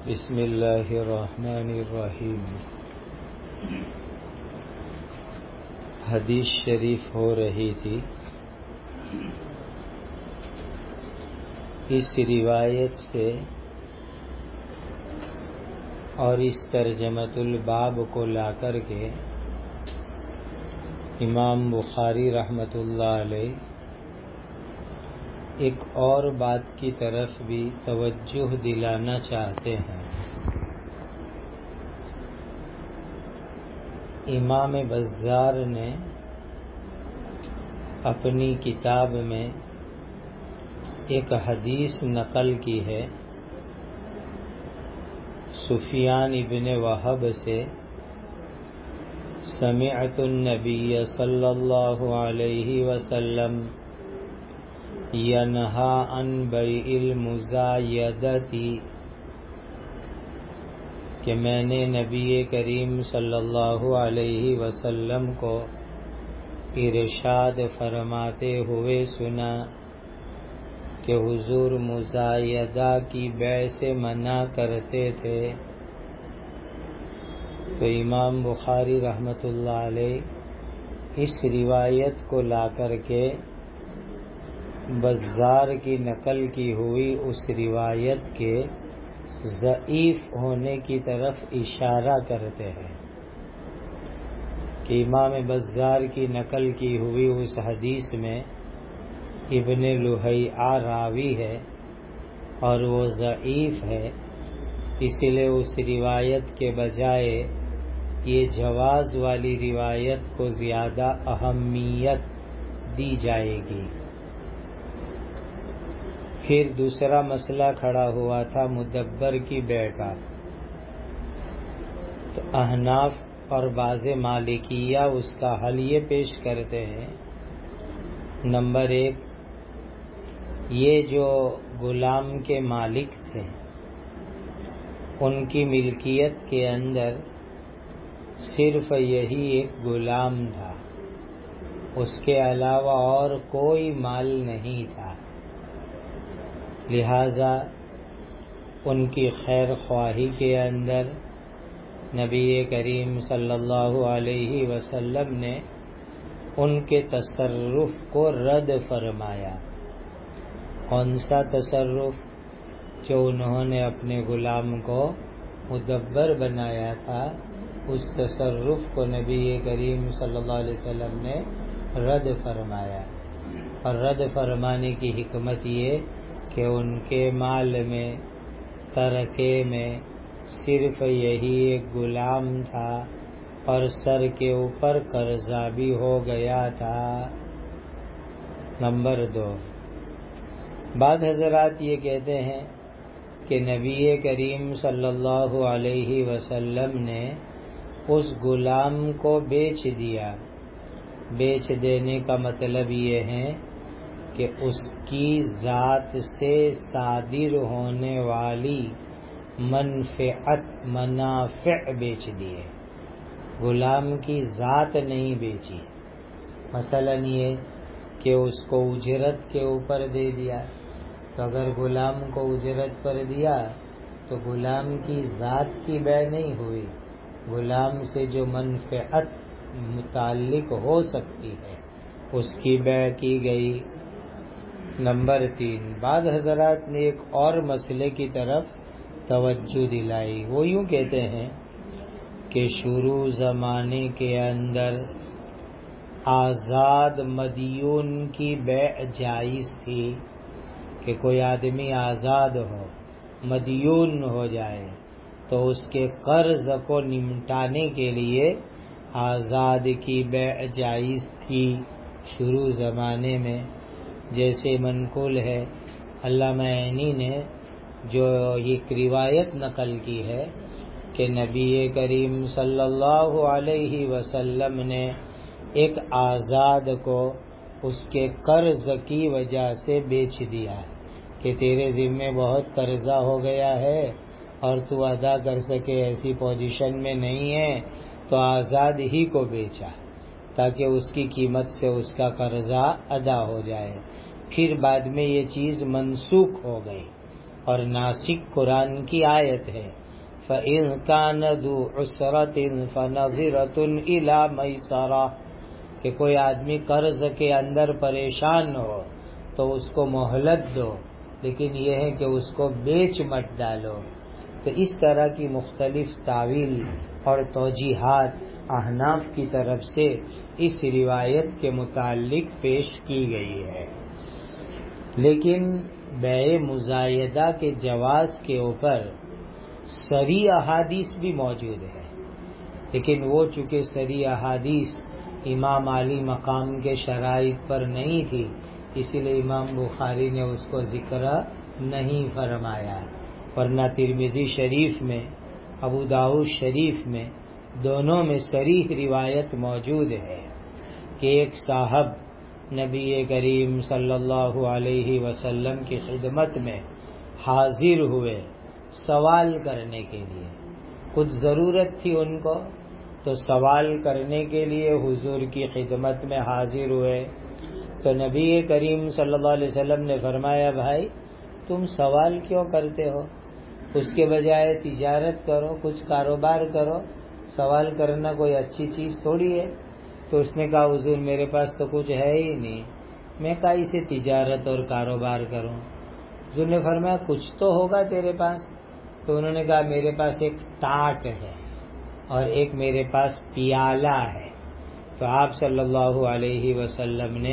بسم اللہ الرحمن الرحیم۔ حدیث شریف ہو رہی تھی، اس روایت سے اور اس ترجمۃ الباب کو لا کر کے امام بخاری رحمۃ اللہ علیہ ایک اور بات کی طرف بھی توجہ دلانا چاہتے ہیں۔ امام بزار نے اپنی کتاب میں ایک حدیث نقل کی ہے سفیان ابن وہب سے، سمعت النبی صلی اللہ علیہ وسلم ینہا عن بیع المزایدۃ، کہ میں نے نبی کریم صلی اللہ علیہ وسلم کو ارشاد فرماتے ہوئے سنا کہ حضور مزایدہ کی بیع سے منع کرتے تھے۔ تو امام بخاری رحمۃ اللہ علیہ اس روایت کو لا کر کے بزار کی نقل کی ہوئی اس روایت کے ضعیف ہونے کی طرف اشارہ کرتے ہیں کہ امام بزار کی نقل کی ہوئی اس حدیث میں ابن لہیعہ راوی ہے اور وہ ضعیف ہے، اس لیے اس روایت کے بجائے یہ جواز والی روایت کو زیادہ اہمیت دی جائے گی۔ پھر دوسرا مسئلہ کھڑا ہوا تھا مدبر کی بیع کا۔ تو احناف اور بعض مالکیہ اس کا حل یہ پیش کرتے ہیں، نمبر ایک، یہ جو غلام کے مالک تھے ان کی ملکیت کے اندر صرف یہی ایک غلام تھا، اس کے علاوہ اور کوئی مال نہیں تھا، لہذا ان کی خیر خواہی کے اندر نبی کریم صلی اللہ علیہ وسلم نے ان کے تصرف کو رد فرمایا۔ کون سا تصرف؟ جو انہوں نے اپنے غلام کو مدبر بنایا تھا، اس تصرف کو نبی کریم صلی اللہ علیہ وسلم نے رد فرمایا۔ اور رد فرمانے کی حکمت یہ کہ ان کے مال میں ترکے میں صرف یہی ایک غلام تھا اور سر کے اوپر قرضہ بھی ہو گیا تھا۔ نمبر دو، بعض حضرات یہ کہتے ہیں کہ نبی کریم صلی اللہ علیہ وسلم نے اس غلام کو بیچ دیا۔ بیچ دینے کا مطلب یہ ہے کہ اس کی ذات سے صادر ہونے والی منافع بیچ دیے، غلام کی ذات نہیں بیچی۔ مثلا یہ کہ اس کو اجرت کے اوپر دے دیا، تو اگر غلام کو اجرت پر دیا تو غلام کی ذات کی بیع نہیں ہوئی، غلام سے جو منفعت متعلق ہو سکتی ہے اس کی بیع کی گئی۔ نمبر تین، بعض حضرات نے ایک اور مسئلے کی طرف توجہ دلائی۔ وہ یوں کہتے ہیں کہ شروع زمانے کے اندر آزاد مدیون کی بیع جائز تھی، کہ کوئی آدمی آزاد ہو، مدیون ہو جائے تو اس کے قرض کو نمٹانے کے لیے آزاد کی بیع جائز تھی شروع زمانے میں۔ جیسے منقول ہے، علامہ عینی نے جو ایک روایت نقل کی ہے کہ نبی کریم صلی اللہ علیہ وسلم نے ایک آزاد کو اس کے قرض کی وجہ سے بیچ دیا کہ تیرے ذمے بہت قرضہ ہو گیا ہے اور تو ادا کر سکے ایسی پوزیشن میں نہیں ہے، تو آزاد ہی کو بیچا تاکہ اس کی قیمت سے اس کا قرضہ ادا ہو جائے۔ پھر بعد میں یہ چیز منسوخ ہو گئی اور ناسک قرآن کی آیت ہے، فَإِن كَانَ ذُو عُسْرَةٍ فَنَظِرَةٌ إِلَىٰ مَيْسَرَةٍ کہ کوئی آدمی قرض کے اندر پریشان ہو تو اس کو مہلت دو، لیکن یہ ہے کہ اس کو بیچ مت ڈالو۔ تو اس طرح کی مختلف تعویل اور توجیحات احناف کی طرف سے اس روایت کے متعلق پیش کی گئی ہے، لیکن بیع مزایدہ کے جواز کے اوپر صریح احادیث بھی موجود ہے، لیکن وہ چونکہ صریح احادیث امام علی مقام کے شرائط پر نہیں تھی، اسی لیے امام بخاری نے اس کو ذکر نہیں فرمایا، ورنہ ترمذی شریف میں، ابو داؤد شریف میں دونوں میں صریح روایت موجود ہے کہ ایک صاحب نبی کریم صلی اللہ علیہ وسلم کی خدمت میں حاضر ہوئے سوال کرنے کے لیے، کچھ ضرورت تھی ان کو، تو سوال کرنے کے لیے حضور کی خدمت میں حاضر ہوئے، تو نبی کریم صلی اللہ علیہ وسلم نے فرمایا بھائی تم سوال کیوں کرتے ہو، اس کے بجائے تجارت کرو، کچھ کاروبار کرو، سوال کرنا کوئی اچھی چیز تھوڑی ہے۔ تو اس نے کہا حضور میرے پاس تو کچھ ہے ہی نہیں، میں کہیں سے تجارت اور کاروبار کروں؟ حضور نے فرمایا کچھ تو ہوگا تیرے پاس، تو انہوں نے کہا میرے پاس ایک ٹاٹ ہے اور ایک میرے پاس پیالہ ہے۔ تو آپ صلی اللہ علیہ وسلم نے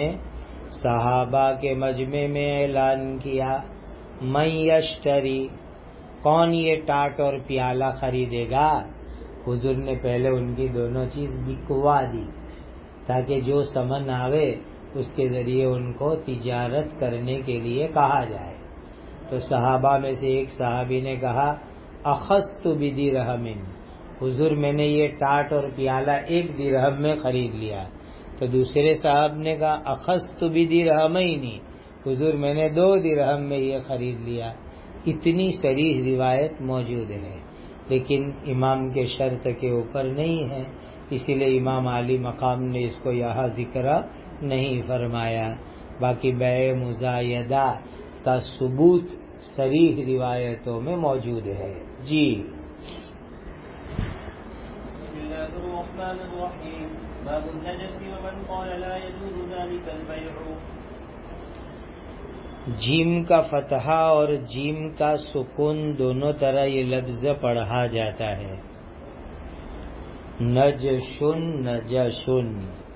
صحابہ کے مجمع میں اعلان کیا من یشتری، کون یہ ٹاٹ اور پیالہ خریدے گا؟ حضور نے پہلے ان کی دونوں چیز بکوا دی تاکہ جو سمن آوے اس کے ذریعے ان کو تجارت کرنے کے لیے کہا جائے۔ تو صحابہ میں سے ایک صحابی نے کہا اخذت بدرہم، حضور میں نے یہ ٹاٹ اور پیالہ 1 درہم میں خرید لیا۔ تو دوسرے صاحب نے کہا اخذت بدرہمین، حضور میں نے 2 درہم میں یہ خرید لیا۔ اتنی صریح روایت موجود ہے، لیکن امام کے شرط کے اوپر نہیں ہے، اسی لیے امام علی مقام نے اس کو یہاں ذکر نہیں فرمایا۔ باقی بیع مزایدہ کا ثبوت صریح روایتوں میں موجود ہے۔ جی بسم اللہ الرحمن الرحیم، باب النجس ومن قال لا يجوز ذلك البيع۔ جیم کا فتحہ اور جیم کا سکون دونوں طرح یہ لفظ پڑھا جاتا ہے۔ نجشن نجشن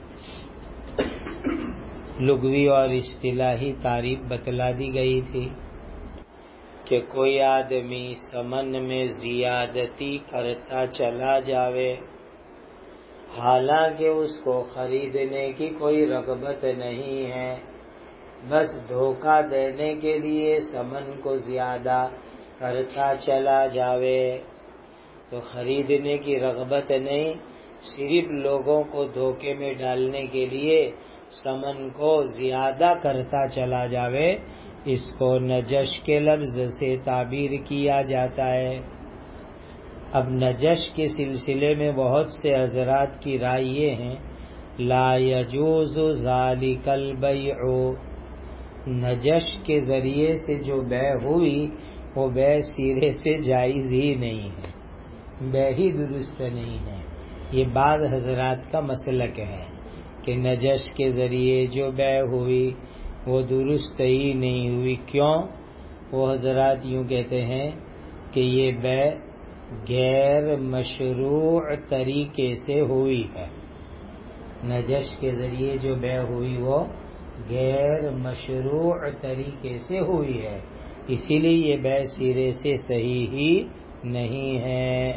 لغوی اور اصطلاحی تعریف بتلا دی گئی تھی کہ کوئی آدمی ثمن میں زیادتی کرتا چلا جاوے حالانکہ اس کو خریدنے کی کوئی رغبت نہیں ہے، بس دھوکہ دینے کے لیے ثمن کو زیادہ کرتا چلا جاوے، تو خریدنے کی رغبت نہیں، صرف لوگوں کو دھوکے میں ڈالنے کے لیے ثمن کو زیادہ کرتا چلا جاوے، اس کو نجش کے لفظ سے تعبیر کیا جاتا ہے۔ اب نجش کے سلسلے میں بہت سے حضرات کی رائے یہ ہیں لا یجوز ذالک البیع، نجش کے ذریعے سے جو بیع ہوئی وہ بیع سرے سے جائز ہی نہیں ہے، بیع ہی درست نہیں ہے۔ یہ بعض حضرات کا مسلک ہے کہ نجش کے ذریعے جو بیع ہوئی وہ درست ہی نہیں ہوئی۔ کیوں؟ وہ حضرات یوں کہتے ہیں کہ یہ بیع غیر مشروع طریقے سے ہوئی ہے، نجش کے ذریعے جو بیع ہوئی وہ غیر مشروع طریقے سے ہوئی ہے، اسی لیے یہ بیع سرے سے صحیح ہی نہیں ہے۔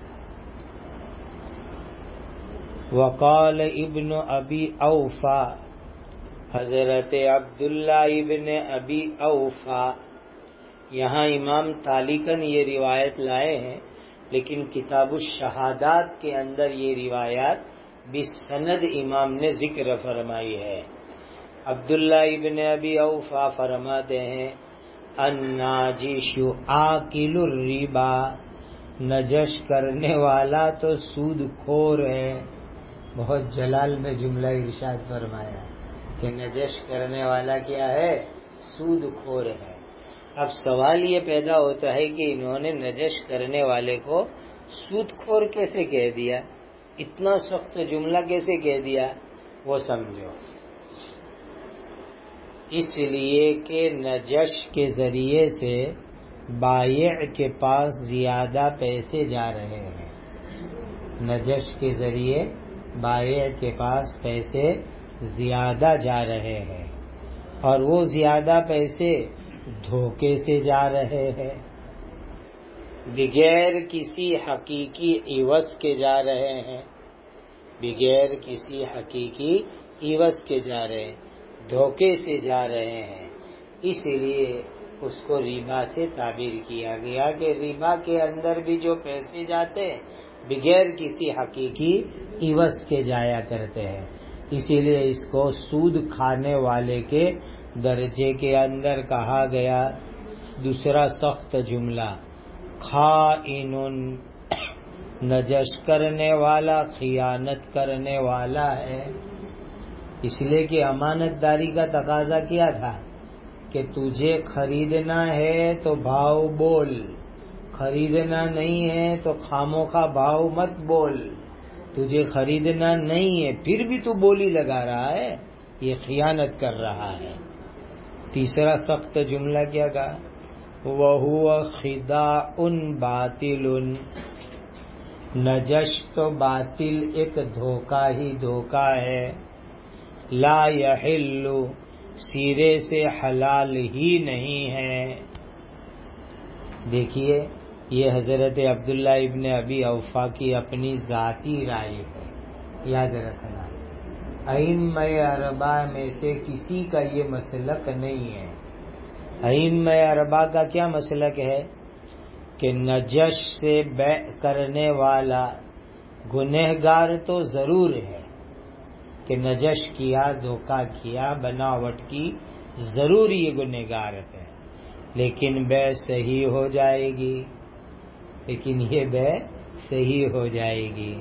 وقال ابن ابی اوفا، حضرت عبداللہ ابن ابی اوفا، یہاں امام تالکن یہ روایت لائے ہیں، لیکن کتاب الشہادات کے اندر یہ روایات بسند امام نے ذکر فرمائی ہے۔ عبداللہ ابن ابی اوفا فرماتے ہیں الناجش آکل الربا، نجش کرنے والا تو سود خور ہے۔ بہت جلال میں جملہ ارشاد فرمایا کہ نجش کرنے والا کیا ہے؟ سود خور ہے۔ اب سوال یہ پیدا ہوتا ہے کہ انہوں نے نجش کرنے والے کو سود خور کیسے کہہ دیا، اتنا سخت جملہ کیسے کہہ دیا، وہ سمجھو۔ اس لیے کہ نجش کے ذریعے سے بائع کے پاس زیادہ پیسے جا رہے ہیں، نجش کے ذریعے بائع کے پاس پیسے زیادہ جا رہے ہیں، اور وہ زیادہ پیسے دھوکے سے جا رہے ہیں، بغیر کسی حقیقی عوض کے جا رہے ہیں، بغیر کسی حقیقی عوض کے جا رہے ہیں، دھوکے سے جا رہے ہیں۔ اس لیے اس کو ربا سے تعبیر کیا گیا کہ ربا کے اندر بھی جو پیسے جاتے ہیں بغیر کسی حقیقی عوض کے جایا کرتے ہیں، اسی لیے اس کو سود کھانے والے کے درجے کے اندر کہا گیا۔ دوسرا سخت جملہ خائن، نجش کرنے والا، خیانت کرنے والا ہے، اس لیے کہ امانت داری کا تقاضا کیا تھا کہ تجھے خریدنا ہے تو بھاؤ بول، خریدنا نہیں ہے تو خاموخواہ بھاؤ مت بول، تجھے خریدنا نہیں ہے پھر بھی تو بولی لگا رہا ہے، یہ خیانت کر رہا ہے۔ تیسرا سخت جملہ کیا کہا، وَهُوَ خِدَاعٌ بَاطِلٌ، نجش تو باطل ایک دھوکہ ہی دھوکہ ہے، لا یحل، سیرے سے حلال ہی نہیں ہے۔ دیکھیے یہ حضرت عبداللہ ابن ابی اوفا کی اپنی ذاتی رائے ہے، یاد رکھنا، ائمہ اربعہ میں سے کسی کا یہ مسلک نہیں ہے۔ ائمہ اربعہ کا کیا مسلک ہے کہ نجش سے بیع کرنے والا گنہگار تو ضرور ہے، کہ نجش کیا، دھوکہ کیا، بناوٹ کی، ضرور یہ گنہگار ہے، لیکن بیع صحیح ہو جائے گی، لیکن یہ بیع صحیح ہو جائے گی،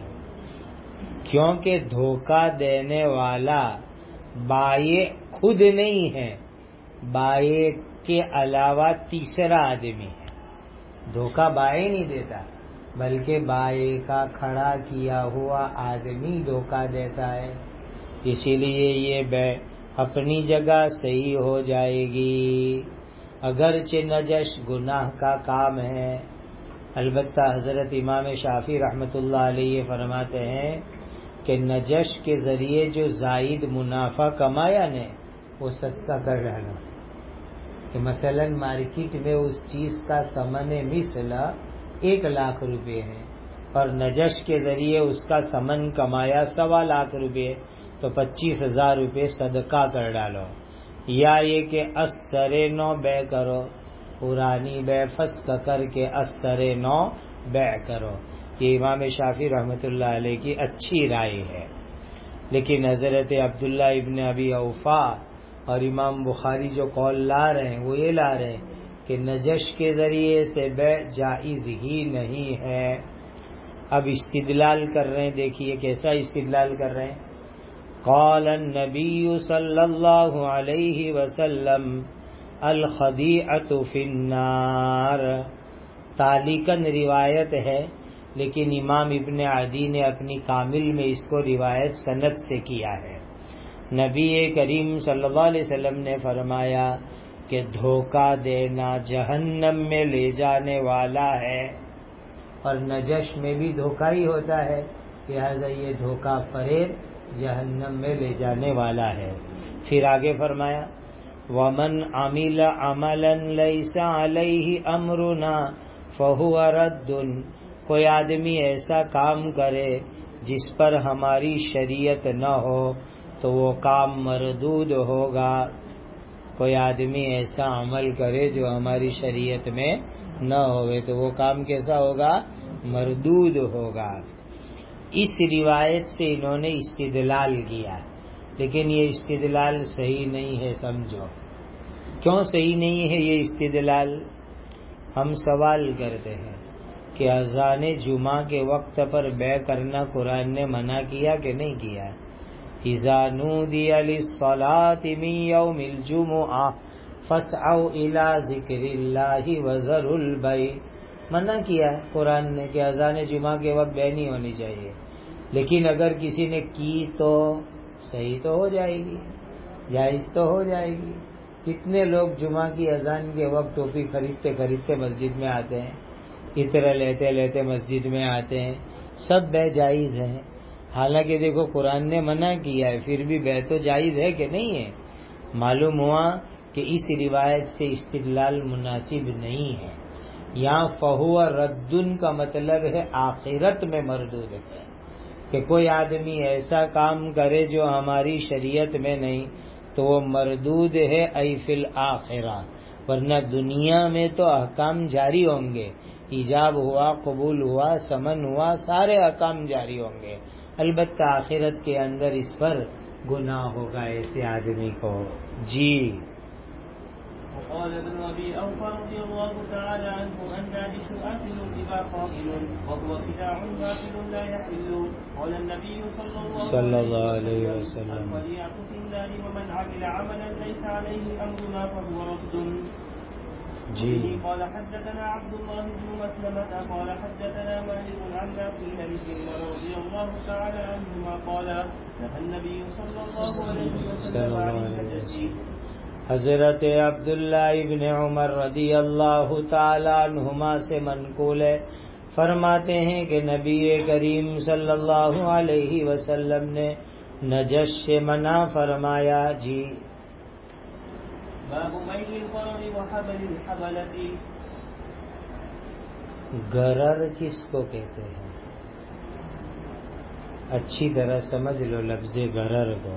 کیونکہ دھوکہ دینے والا بائع خود نہیں ہے، بائع کے علاوہ تیسرا آدمی ہے۔ دھوکہ بائع نہیں دیتا بلکہ بائع کا کھڑا کیا ہوا آدمی دھوکہ دیتا ہے، اسی لیے یہ بیع اپنی جگہ صحیح ہو جائے گی، اگرچہ نجش گناہ کا کام ہے۔ البتہ حضرت امام شافعی رحمۃ اللہ علیہ فرماتے ہیں کہ نجش کے ذریعے جو زائد منافع کمایا نے وہ صدقہ کر ڈالو، کہ مثلا مارکیٹ میں اس چیز کا ثمن مثل 1,00,000 روپے ہے اور نجش کے ذریعے اس کا ثمن کمایا 1,25,00,000 روپے، تو 25,000 روپے صدقہ کر ڈالو، یا یہ کہ اثر نو بیع کرو، پرانی بیع فسخ کر کے اثر نو بیع کرو۔ یہ امام شافعی رحمۃ اللہ علیہ کی اچھی رائے ہے، لیکن حضرت عبداللہ ابن ابی اوفا اور امام بخاری جو قول لا رہے ہیں وہ یہ لا رہے ہیں کہ نجش کے ذریعے سے بیع جائز ہی نہیں ہے۔ اب استدلال کر رہے ہیں، دیکھیے کیسا استدلال کر رہے ہیں، قال النبی صلی اللہ علیہ وسلم الخدیعۃ فی النار، تعلیقاً روایت ہے لیکن امام ابن عدی نے اپنی کامل میں اس کو روایت سند سے کیا ہے۔ نبی کریم صلی اللہ علیہ وسلم نے فرمایا کہ دھوکہ دینا جہنم میں لے جانے والا ہے، اور نجش میں بھی دھوکہ ہی ہوتا ہے، لہذا یہ دھوکہ فریب جہنم میں لے جانے والا ہے۔ پھر آگے فرمایا وَمَنْ عَمِلَ عَمَلًا لَيْسَ عَلَيْهِ أَمْرُنَا فَهُوَ رَدٌّ، کوئی آدمی ایسا کام کرے جس پر ہماری شریعت نہ ہو تو وہ کام مردود ہوگا، کوئی آدمی ایسا عمل کرے جو ہماری شریعت میں نہ ہوئے تو وہ کام کیسا ہوگا، مردود ہوگا۔ اس روایت سے انہوں نے استدلال کیا، لیکن یہ استدلال صحیح نہیں ہے، سمجھو کیوں صحیح نہیں ہے یہ استدلال۔ ہم سوال کرتے ہیں کہ اذان جمعہ کے وقت پر بیع کرنا قرآن نے منع کیا کہ نہیں کیا؟ اذا نودی للصلاة من یوم الجمعہ فَاسْعَوْا إِلَىٰ ذِكْرِ اللَّهِ وَذَرُوا الْبَيْعَ، منع کیا ہے قرآن نے کہ اذان جمعہ کے وقت بے نہیں ہونی چاہیے، لیکن اگر کسی نے کی تو صحیح تو ہو جائے گی، جائز تو ہو جائے گی۔ کتنے لوگ جمعہ کی اذان کے وقت ٹوپی خریدتے خریدتے مسجد میں آتے ہیں، عطر لیتے لیتے مسجد میں آتے ہیں، سب بے جائز ہیں۔ حالانکہ دیکھو قرآن نے منع کیا ہے، پھر بھی بے تو جائز ہے کہ نہیں ہے؟ معلوم ہوا کہ اس روایت سے استدلال مناسب نہیں ہے۔ یہاں فہو ردن کا مطلب ہے آخرت میں مردود ہے، کہ کوئی آدمی ایسا کام کرے جو ہماری شریعت میں نہیں تو وہ مردود ہے ای فی الآخرہ، ورنہ دنیا میں تو احکام جاری ہوں گے، ایجاب ہوا، قبول ہوا، سمن ہوا، سارے احکام جاری ہوں گے، البتہ آخرت کے اندر اس پر گناہ ہوگا ایسے آدمی کو۔ جی وقال ابن ابي اوفى رضي الله تعالى عنه الناجش آكل الربا قائل وهو خداع باطل لا يحل. قال النبي صلى الله عليه وسلم الخليعة في النار ومن عمل عملا ليس عليه امرنا فهو رد. جی قال حدثنا عبد الله بن مسلمة قال حدثنا مالك عن نافع بن عمر رضي الله تعالى عنهما قال نهى النبي صلى الله عليه وسلم عن النجش. حضرت عبداللہ ابن عمر رضی اللہ تعالی عنہما سے منقول ہے، فرماتے ہیں کہ نبی کریم صلی اللہ علیہ وسلم نے نجش سے منع فرمایا۔ جی باب میل الغرر وحبل الحبلة. غرر کس کو کہتے ہیں؟ اچھی طرح سمجھ لو لفظ غرر کو۔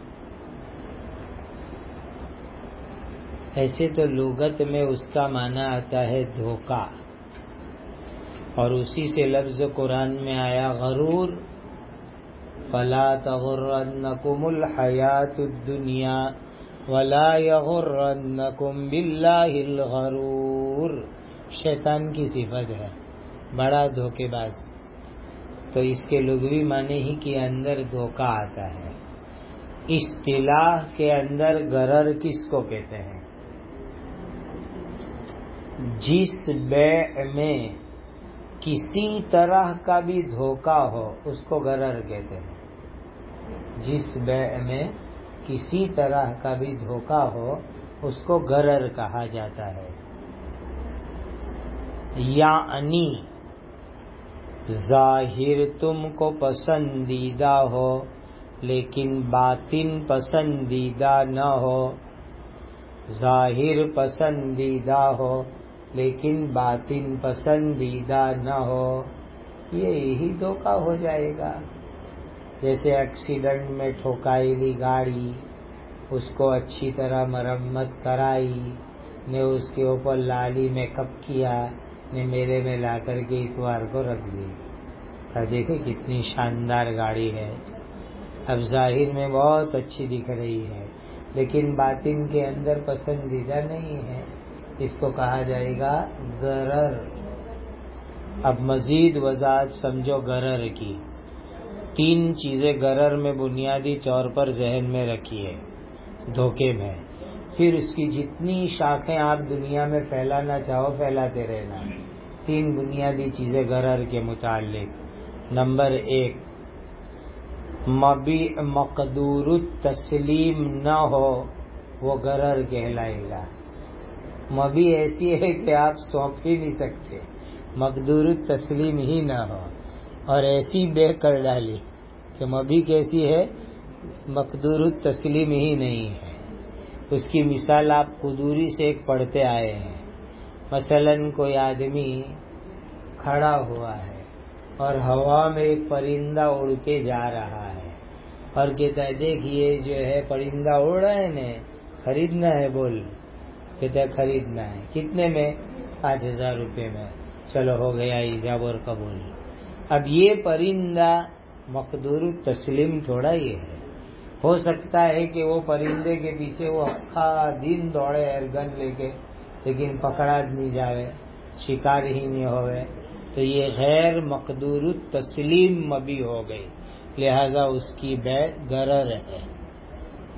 ایسے تو لغت میں اس کا معنی آتا ہے دھوکہ، اور اسی سے لفظ قرآن میں آیا غرور، فلا تغرنکم الحیات الدنیا ولا یغرنکم باللہ الغرور، شیطان کی صفت ہے، بڑا دھوکے باز۔ تو اس کے لغوی معنی ہی کے اندر دھوکہ آتا ہے۔ اصطلاح کے اندر غرر کس کو کہتے ہیں؟ جس بیع میں کسی طرح کا بھی دھوکہ ہو اس کو غرر کہتے ہیں۔ جس بیع میں کسی طرح کا بھی دھوکہ ہو اس کو غرر کہا جاتا ہے۔ یعنی ظاہر تم کو پسندیدہ ہو لیکن باطن پسندیدہ نہ ہو، ظاہر پسندیدہ ہو لیکن باطن پسندیدہ نہ ہو، یہی دھوکہ ہو جائے گا۔ جیسے ایکسیڈنٹ میں ٹھوکائے گاڑی، اس کو اچھی طرح مرمت کرائی، نے اس کے اوپر لالی میک اپ کیا، نے میلے میں لا کر کے اتوار کو رکھ دی، دیکھیں کتنی شاندار گاڑی ہے، اب ظاہر میں بہت اچھی دکھ رہی ہے لیکن باطن کے اندر پسندیدہ نہیں ہے، اس کو کہا جائے گا غرر۔ اب مزید وضاحت سمجھو غرر کی۔ 3 چیزیں غرر میں بنیادی طور پر ذہن میں رکھیے دھوکے میں، پھر اس کی جتنی شاخیں آپ دنیا میں پھیلانا چاہو پھیلاتے رہنا۔ 3 بنیادی چیزیں غرر کے متعلق۔ نمبر 1، مبیع مقدور التسلیم نہ ہو، وہ غرر کہلائے گا۔ مبیع ایسی ہے کہ آپ سونپ ہی نہیں سکتے، مقدور التسلیم ہی نہ ہو، اور ایسی بے کر ڈالی کہ مبیع کیسی ہے، مقدور التسلیم ہی نہیں ہے۔ اس کی مثال آپ قدوری سے ایک پڑھتے آئے ہیں۔ مثلا کوئی آدمی کھڑا ہوا ہے اور ہوا میں ایک پرندہ اڑ کے جا رہا ہے اور کہتا ہے دیکھ یہ جو ہے پرندہ اڑ رہا ہے نا، خریدنا ہے، بول، کہتا ہے خریدنا ہے، کتنے میں؟ 5000 روپے میں۔ چلو ہو گیا ایجاب اور قبول۔ اب یہ پرندہ مقدور التسلیم تھوڑا یہ ہے، ہو سکتا ہے کہ وہ پرندے کے پیچھے وہ اکھا دن دوڑے گن لے کے لیکن پکڑا نہیں جاوے، شکار ہی نہیں ہوئے، تو یہ غیر مقدور التسلیم مبیع ہو گئی، لہذا اس کی بیع غرر ہے۔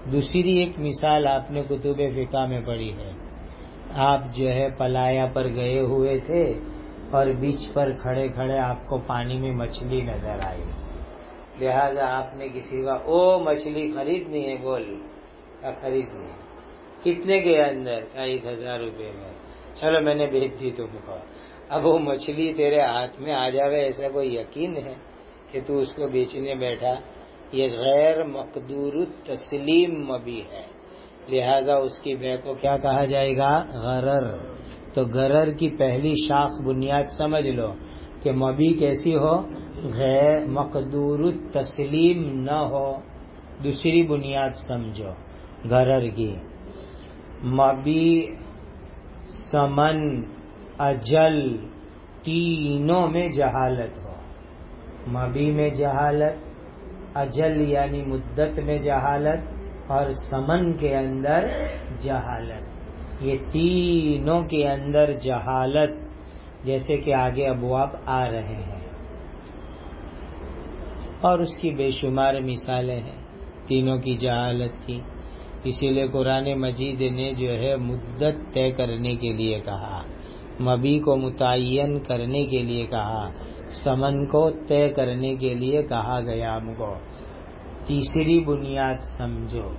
دوسری ایک مثال آپ نے کتب فقہ میں پڑھی ہے، آپ جو ہے پلایا پر گئے ہوئے تھے اور بیچ پر کھڑے کھڑے آپ کو پانی میں مچھلی نظر آئی، لہذا آپ نے کسی کا او مچھلی خریدنی ہے، بول کیا خریدنی ہے، کتنے کے اندر، 1000 روپے میں، چلو میں نے بیچ دی تم کو۔ اب وہ مچھلی تیرے ہاتھ میں آ جاوے ایسا کوئی یقین ہے کہ تو اس کو بیچنے بیٹھا؟ یہ غیر مقدور التسلیم مبی ہے، لہذا اس کی بے کو کیا کہا جائے گا؟ غرر۔ تو غرر کی پہلی شاخ بنیاد سمجھ لو کہ مبی کیسی ہو؟ غیر مقدور التسلیم نہ ہو۔ دوسری بنیاد سمجھو غرر کی، مبی، سمن، اجل، تینوں میں جہالت ہو۔ مبی میں جہالت، اجل یعنی مدت میں جہالت، اور سمن کے اندر جہالت، یہ تینوں کے اندر جہالت، جیسے کہ آگے ابواب آ رہے ہیں، اور اس کی بے شمار مثالیں ہیں تینوں کی جہالت کی۔ اسی لیے قرآن مجید نے جو ہے مدت طے کرنے کے لیے کہا، مبی کو متعین کرنے کے لیے کہا، سمن کو طے کرنے کے لیے کہا گیا ہم کو۔ تیسری بنیاد سمجھو،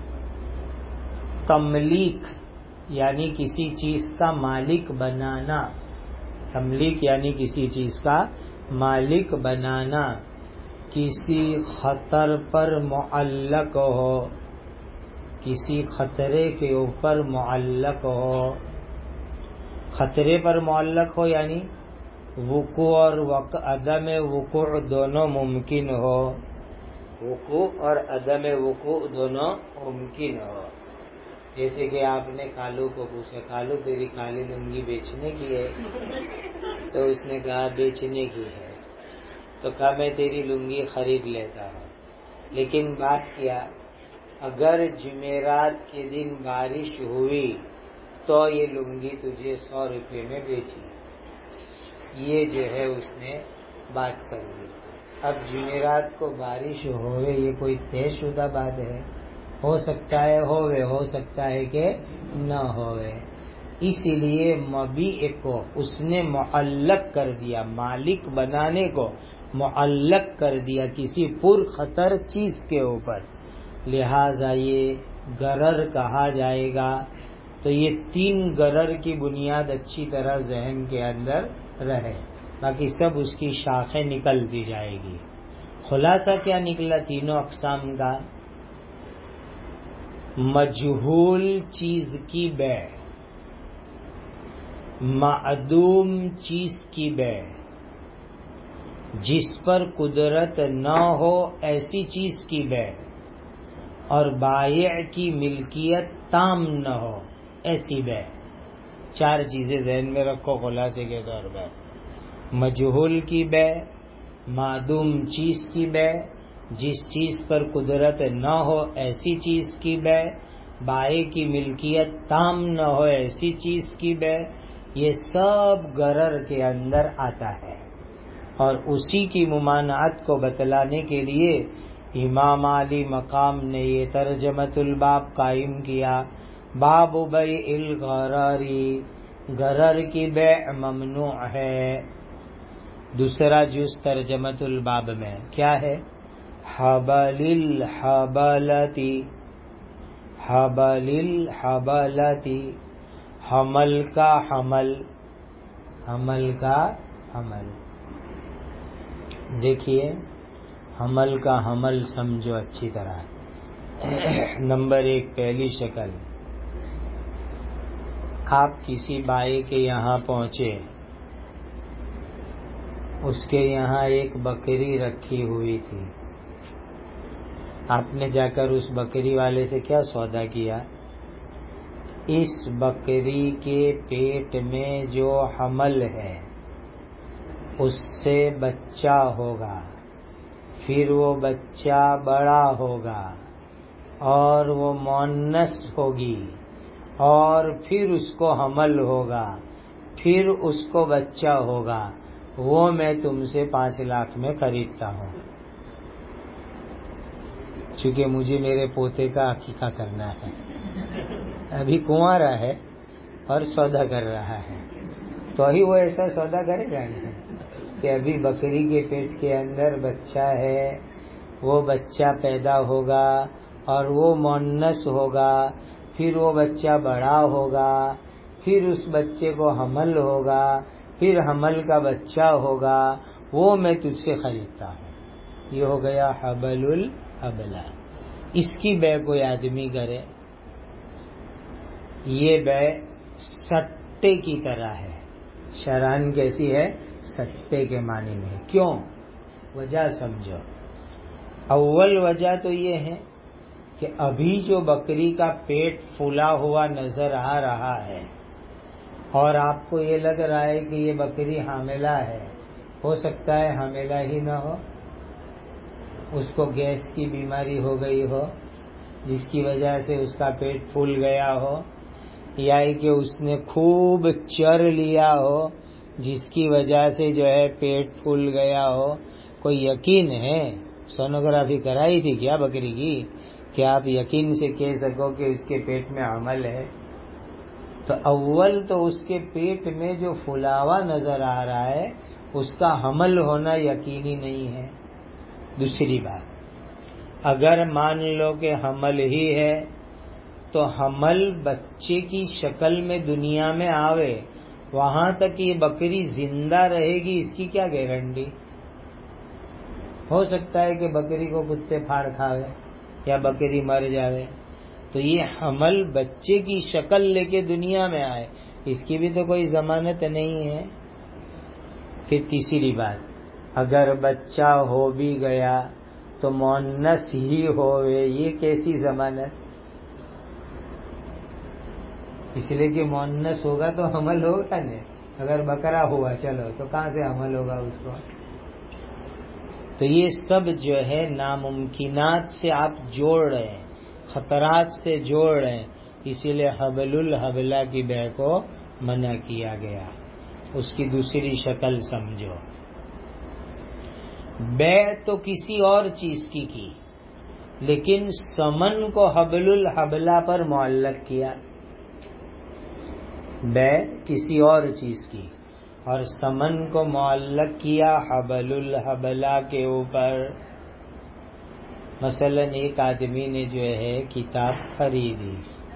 تملیک یعنی کسی چیز کا مالک بنانا، تملیک یعنی کسی چیز کا مالک بنانا، کسی خطر پر معلق ہو، کسی خطرے کے اوپر معلق ہو۔ خطرے پر معلق ہو یعنی وقوع اور عدم وقوع دونوں ممکن ہو، وقوع اور عدم وقوع دونوں ممکن ہو۔ جیسے کہ آپ نے کالو کو پوچھا، کالو تیری کالی لنگی بیچنے کی ہے؟ تو اس نے کہا بیچنے کی ہے، تو کہا میں تیری لنگی خرید لیتا ہوں، لیکن بات کیا اگر جمعرات کے دن بارش ہوئی تو یہ لنگی تجھے 100 روپے میں بیچی۔ یہ جو ہے اس نے بات کر دی۔ اب جمعرات کو بارش ہوئے یہ کوئی طے شدہ بات ہے؟ ہو سکتا ہے ہوئے، ہو سکتا ہے کہ نہ ہوئے۔ اسی لیے مبیع کو اس نے معلق کر دیا، مالک بنانے کو معلق کر دیا کسی پر خطر چیز کے اوپر، لہذا یہ غرر کہا جائے گا۔ تو یہ 3 غرر کی بنیاد اچھی طرح ذہن کے اندر رہے، باقی سب اس کی شاخیں نکلتی جائے گی۔ خلاصہ کیا نکلا تینوں اقسام کا؟ مجہول چیز کی بے، معدوم چیز کی بے، جس پر قدرت نہ ہو ایسی چیز کی بے، اور بائع کی ملکیت تام نہ ہو ایسی بے۔ 4 چیزیں ذہن میں رکھو خلاصے کے طور پر، مجہول کی بے، معدوم چیز کی بے، جس چیز پر قدرت نہ ہو ایسی چیز کی بے، بائع کی ملکیت تام نہ ہو ایسی چیز کی بے، یہ سب غرر کے اندر آتا ہے۔ اور اسی کی ممانعت کو بتلانے کے لیے امام علی مقام نے یہ ترجمۃ الباب قائم کیا، باب بیع الغراری، غرر کی بیع ممنوع ہے۔ دوسرا جز ترجمۃ الباب میں کیا ہے؟ حبل الحبلتی، حبل الحبلتی، حمل کا حمل، حمل کا حمل۔ دیکھیے حمل کا حمل سمجھو اچھی طرح۔ نمبر 1 پہلی شکل، آپ کسی بھائی کے یہاں پہنچے، اس کے یہاں ایک بکری رکھی ہوئی تھی، آپ نے جا کر اس بکری والے سے کیا سودا کیا؟ اس بکری کے پیٹ میں جو حمل ہے اس سے بچہ ہوگا، پھر وہ بچہ بڑا ہوگا اور وہ مؤنث ہوگی، اور پھر اس کو حمل ہوگا، پھر اس کو بچہ ہوگا، وہ میں تم سے 5 لاکھ میں خریدتا ہوں۔ چونکہ مجھے میرے پوتے کا عقیقہ کرنا ہے، ابھی کنوارا ہے اور سودا کر رہا ہے، تو ہی وہ ایسا سودا کرے گا نہیں کہ ابھی بکری کے پیٹ کے اندر بچہ ہے، وہ بچہ پیدا ہوگا اور وہ مونس ہوگا، پھر وہ بچہ بڑا ہوگا، پھر اس بچے کو حمل ہوگا، پھر حمل کا بچہ ہوگا، وہ میں تجھ سے خریدتا ہوں۔ یہ ہو گیا حبل الحبلہ۔ اس کی بے کوئی آدمی کرے، یہ بے سٹے کی طرح ہے۔ شرعاً کیسی ہے؟ سٹے کے معنی میں۔ کیوں؟ وجہ سمجھو۔ اول وجہ تو یہ ہے کہ ابھی جو بکری کا پیٹ پھولا ہوا نظر آ رہا ہے اور آپ کو یہ لگ رہا ہے کہ یہ بکری حاملہ ہے، ہو سکتا ہے حاملہ ہی نہ ہو، اس کو گیس کی بیماری ہو گئی ہو جس کی وجہ سے اس کا پیٹ پھول گیا ہو، یا کہ اس نے خوب چر لیا ہو جس کی وجہ سے جو ہے پیٹ پھول گیا ہو۔ کوئی یقین ہے؟ سونوگرافی کرائی تھی کیا بکری کی کہ آپ یقین سے کہہ سکو کہ اس کے پیٹ میں حمل ہے؟ تو اول تو اس کے پیٹ میں جو پھلاوا نظر آ رہا ہے اس کا حمل ہونا یقینی نہیں ہے۔ دوسری بات، اگر مان لو کہ حمل ہی ہے تو حمل بچے کی شکل میں دنیا میں آوے، وہاں تک یہ بکری زندہ رہے گی اس کی کیا گارنٹی؟ ہو سکتا ہے کہ بکری کو کتے پھاڑ کھاوے یا بکری مر جاوے، تو یہ حمل بچے کی شکل لے کے دنیا میں آئے، اس کی بھی تو کوئی ضمانت نہیں ہے۔ پھر تیسری بات، اگر بچہ ہو بھی گیا تو مؤنث ہی ہوئے، یہ کیسی ضمانت؟ اس لیے کہ مؤنث ہوگا تو حمل ہوگا نہیں، اگر بکرا ہوا چلو تو کہاں سے حمل ہوگا اس کو؟ تو یہ سب جو ہے ناممکنات سے آپ جوڑ رہے ہیں، خطرات سے جوڑ رہے ہیں، اسی لیے حبل الحبلہ کی بے کو منع کیا گیا۔ اس کی دوسری شکل سمجھو، بے تو کسی اور چیز کی لیکن سمن کو حبل الحبلہ پر معلق کیا۔ بے کسی اور چیز کی اور سمن کو معلق کیا حبل الحبلہ کے اوپر۔ مثلا ایک آدمی نے جو ہے کتاب خریدی،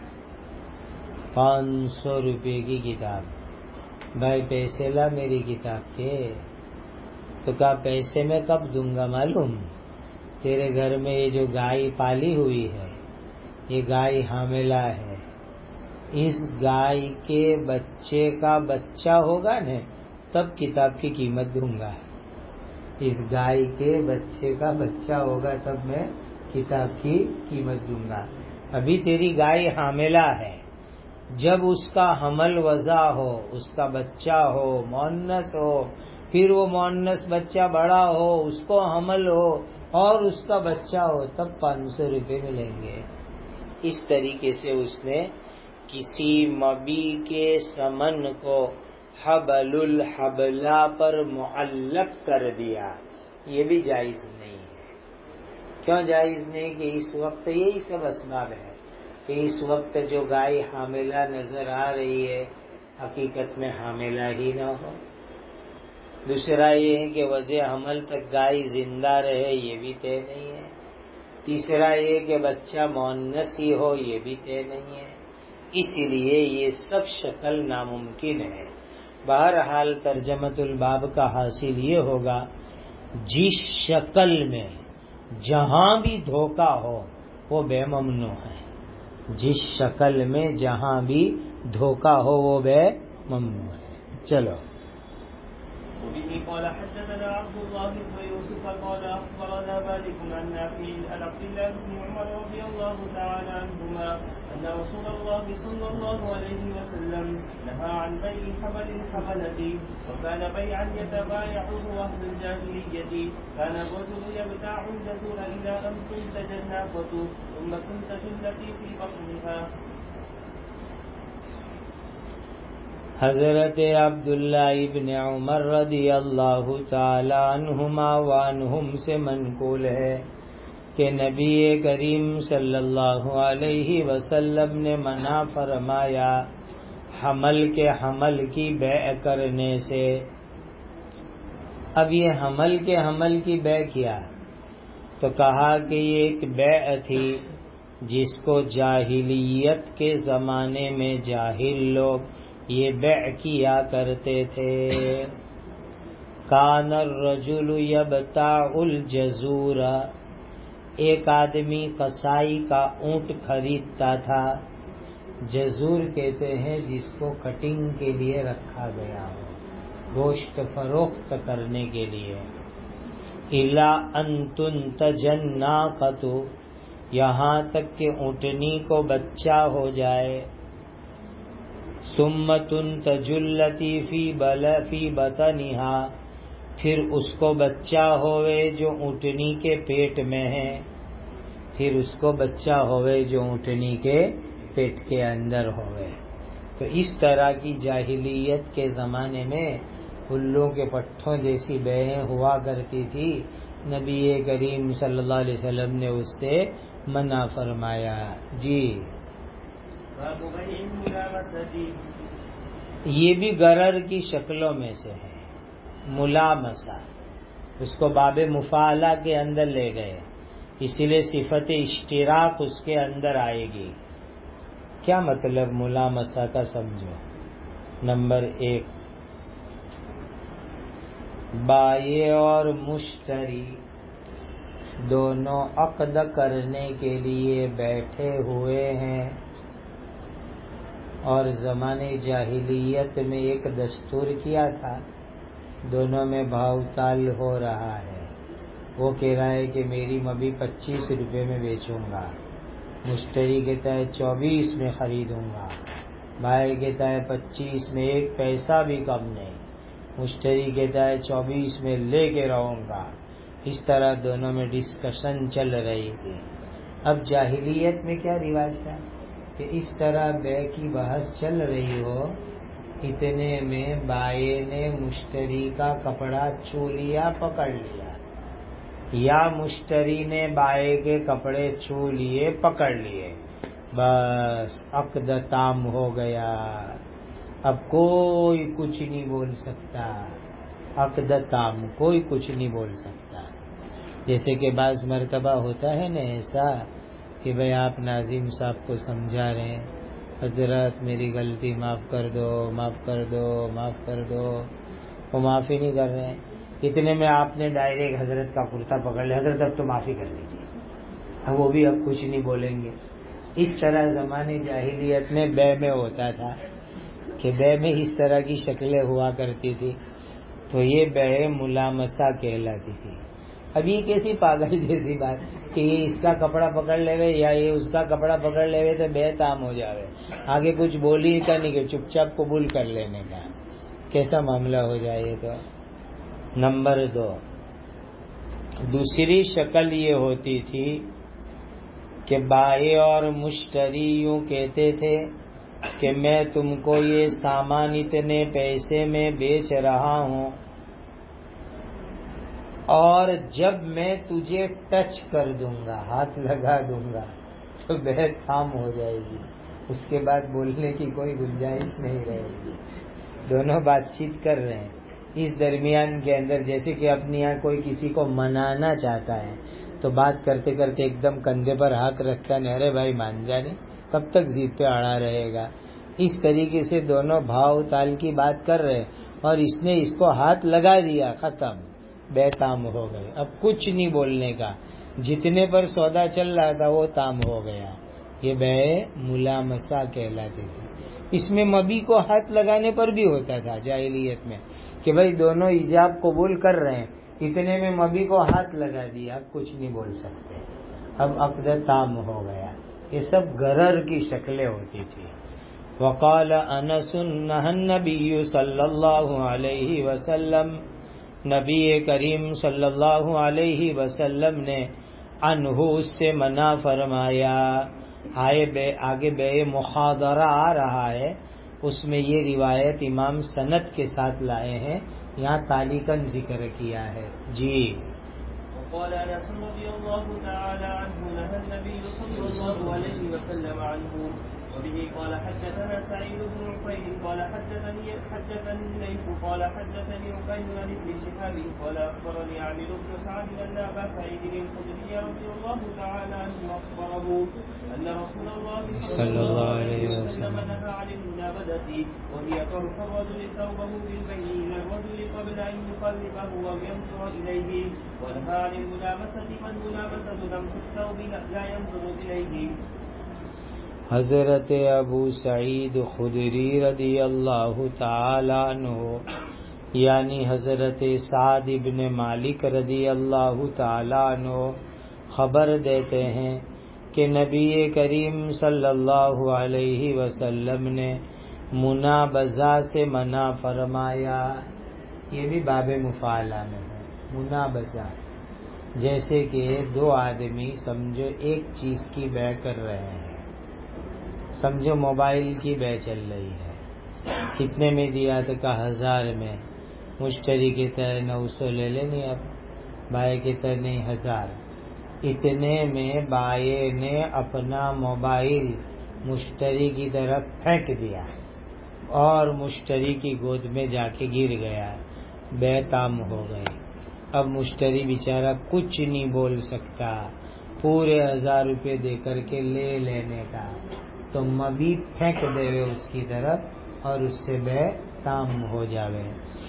500 روپے کی کتاب، بھائی پیسے لا میری کتاب کے، تو کہا پیسے میں کب دوں گا معلوم؟ تیرے گھر میں یہ جو گائے پالی ہوئی ہے، یہ گائے حاملہ ہے، اس گائے کے بچے کا بچہ ہوگا نا تب کتاب کی قیمت دوں گا، اس گائے کے بچے کا بچہ ہوگا تب میں کتاب کی قیمت دوں گا۔ ابھی تیری گائے حاملہ ہے، جب اس کا حمل وضع ہو، اس کا بچہ ہو، مؤنث ہو، پھر وہ مؤنث بچہ بڑا ہو، اس کو حمل ہو اور اس کا بچہ ہو، تب 500 روپے ملیں گے۔ اس طریقے سے اس نے کسی مبی کے سمن کو حبل الحبلہ پر معلق کر دیا، یہ بھی جائز نہیں ہے۔ کیوں جائز نہیں؟ کہ اس وقت یہی سب اسباب ہے کہ اس وقت جو گائے حاملہ نظر آ رہی ہے حقیقت میں حاملہ ہی نہ ہو۔ دوسرا یہ ہے کہ وجہ حمل تک گائے زندہ رہے، یہ بھی طے نہیں ہے۔ تیسرا یہ کہ بچہ مؤنث ہی ہو، یہ بھی طے نہیں ہے۔ اسی لیے یہ سب شکل ناممکن ہے۔ بہرحال ترجمۃ الباب کا حاصل یہ ہوگا، جس شکل میں جہاں بھی دھوکہ ہو وہ بے ممنوع ہے، جس شکل میں جہاں بھی دھوکہ ہو وہ بے ممنوع ہے۔ چلو وبه قال حدثنا عبد الله بن يوسف قال أخبرنا مالك عن نافع عن عبد الله بن عمر رضي الله تعالى عنهما أن رسول الله صلى الله عليه وسلم نهى عن بيع حبل الحبلة، وكان بيعا يتبايعه أهل الجاهلية. كان الرجل يبتاع الجزور إلى أن تنتج الناقة ثم تنتج التي في بطنها. حضرت عبداللہ ابن عمر رضی اللہ تعالی عنہما وعنہم سے منقول ہے کہ نبی کریم صلی اللہ علیہ وسلم نے منع فرمایا حمل کی بیع کرنے سے۔ اب یہ حمل کی بیع کیا؟ تو کہا کہ یہ ایک بیع تھی جس کو جاہلیت کے زمانے میں جاہل لوگ یہ بیع کیا کرتے تھے۔ کان الرجل یبتاع الجزور، ایک آدمی قصائی کا اونٹ خریدتا تھا۔ جزور کہتے ہیں جس کو کٹنگ کے لیے رکھا گیا ہو، گوشت فروخت کرنے کے لیے۔ الا ان تنتج الناقۃ، یہاں تک کہ اونٹنی کو بچہ ہو جائے۔ ثم تنتج التی فی بطنها، پھر اس کو بچہ ہوئے جو اونٹنی کے پیٹ میں ہے، پھر اس کو بچہ ہوئے جو اونٹنی کے پیٹ کے اندر ہوئے۔ تو اس طرح کی جاہلیت کے زمانے میں الوں کے پٹھوں جیسی بیعیں ہوا کرتی تھی۔ نبی کریم صلی اللہ علیہ وسلم نے اس سے منع فرمایا۔ جی یہ بھی غرر کی شکلوں میں سے ہے، ملامسہ، اس کو باب مفاعلہ کے اندر لے گئے، اسی لیے صفت اشتراک اس کے اندر آئے گی۔ کیا مطلب ملامسہ کا سمجھو۔ نمبر 1، بائع اور مشتری دونوں عقد کرنے کے لیے بیٹھے ہوئے ہیں، اور زمانے جاہلیت میں ایک دستور کیا تھا، دونوں میں بھاؤ تال ہو رہا ہے۔ وہ کہہ رہا ہے کہ میری مبی 25 روپے میں بیچوں گا، مشتری کہتا ہے 24 میں خریدوں گا، بھائی کہتا ہے 25 میں، ایک پیسہ بھی کم نہیں، مشتری کہتا ہے 24 میں لے کے رہوں گا۔ اس طرح دونوں میں ڈسکشن چل رہی تھی۔ اب جاہلیت میں کیا رواج تھا کہ اس طرح بیع کی بحث چل رہی ہو، اتنے میں بائع نے مشتری کا کپڑا چھو لیا، پکڑ لیا، یا مشتری نے بائع کے کپڑے چھو لیے، پکڑ لیے، بس عقد تام ہو گیا۔ اب کوئی کچھ نہیں بول سکتا، عقد تام، کوئی کچھ نہیں بول سکتا۔ جیسے کہ بعض مرتبہ ہوتا ہے نا ایسا کہ بھئی آپ ناظم صاحب کو سمجھا رہے ہیں، حضرت میری غلطی معاف کر دو، معاف کر دو، معاف کر دو، وہ معافی نہیں کر رہے ہیں۔ اتنے میں آپ نے ڈائریکٹ حضرت کا کرتا پکڑ لیا، حضرت اب تو معافی کر دیجیے، اب وہ بھی اب کچھ نہیں بولیں گے۔ اس طرح زمانے جاہلیت میں بیع میں ہوتا تھا کہ بیع میں اس طرح کی شکلیں ہوا کرتی تھی، تو یہ بیع ملامسہ کہلاتی تھی۔ اب یہ کیسی پاگل جیسی بات کہ یہ اس کا کپڑا پکڑ لے گئے یا یہ اس کا کپڑا پکڑ لے گئے تو بیع تام ہو جاوے، آگے کچھ بولی کا نہیں کہ چپ چاپ قبول کر لینے کا، کیسا معاملہ ہو جائے تو۔ نمبر 2، دوسری شکل یہ ہوتی تھی کہ بائع اور مشتری یوں کہتے تھے کہ میں تم کو یہ سامان اتنے پیسے میں بیچ رہا ہوں، اور جب میں تجھے ٹچ کر دوں گا، ہاتھ لگا دوں گا تو بیع تام ہو جائے گی، اس کے بعد بولنے کی کوئی گنجائش نہیں رہے گی۔ دونوں بات چیت کر رہے ہیں، اس درمیان کے اندر جیسے کہ اپنے یہاں کوئی کسی کو منانا چاہتا ہے تو بات کرتے کرتے ایک دم کندھے پر ہاتھ رکھتا ہے، ارے بھائی مان جانے، کب تک ضد پہ اڑا رہے گا۔ اس طریقے سے دونوں بھاؤ تال کی بات کر رہے، اور اس نے اس کو ہاتھ لگا دیا، ختم، بیع تام ہو گئے۔ اب کچھ نہیں بولنے کا، جتنے پر سودا چل رہا تھا وہ تام ہو گیا۔ یہ بیع ملامسہ کہلاتی تھی۔ اس میں مبی کو ہاتھ لگانے پر بھی ہوتا تھا جاہلیت میں کہ بھئی دونوں ایجاب قبول کر رہے ہیں، اتنے میں مبی کو ہاتھ لگا دیا، اب کچھ نہیں بول سکتے، اب عقد تام ہو گیا۔ یہ سب غرر کی شکلیں ہوتی تھی۔ وقال انس نہى النبی صلی اللہ علیہ وسلم، نبی کریم صلی اللہ علیہ وسلم نے عنہ اس سے منع فرمایا۔ آگے بیع مخاضرہ آ رہا ہے، اس میں یہ روایت امام سند کے ساتھ لائے ہیں، یہاں تعلیقاً ذکر کیا ہے۔ جی وقال أنس رضي الله تعالى عنه نهى النبي صلى الله عليه وسلم عنه. وبه قال حدثنا سعيد بن عقيل قال حدثني الليث قال حدثني عقيل عن ابن شهاب قال أخبرني عامر بن سعد أن أبا سعيد الخدري رضي الله تعالى عنه أخبره أن رسول الله صلى الله عليه وسلم نهى عن المنابذة وهي طرح الرجل ثوبه بالبين إلى الرجل قبل أن يقلبه أو ينظر إليه، ونهى عن الملامسة والملامسة لمس الثوب لا ينظر إليه. حضرت ابو سعید خدری رضی اللہ تعالی عنہ یعنی حضرت سعد بن مالک رضی اللہ تعالی عنہ خبر دیتے ہیں کہ نبی کریم صلی اللہ علیہ وسلم نے منابذہ سے منع فرمایا. یہ بھی باب مفاعلہ میں ہے. منابذہ جیسے کہ دو آدمی سمجھو ایک چیز کی بیع کر رہے ہیں. سمجھو موبائل کی بیع چل رہی ہے. کتنے میں دیا تو کہا 1000 میں. مشتری کی طرح 900 لے لیں. اب بائیں کی طرح نہیں 1000. اتنے میں بائیں نے اپنا موبائل مشتری کی طرف پھینک دیا اور مشتری کی گود میں جا کے گر گیا. بیع تام ہو گئی. اب مشتری بیچارہ کچھ نہیں بول سکتا. پورے 1000 روپے دے کر کے لے لینے کا. تو مبی پھینک دے اس کی طرف اور اس سے بیع تام ہو جاوے.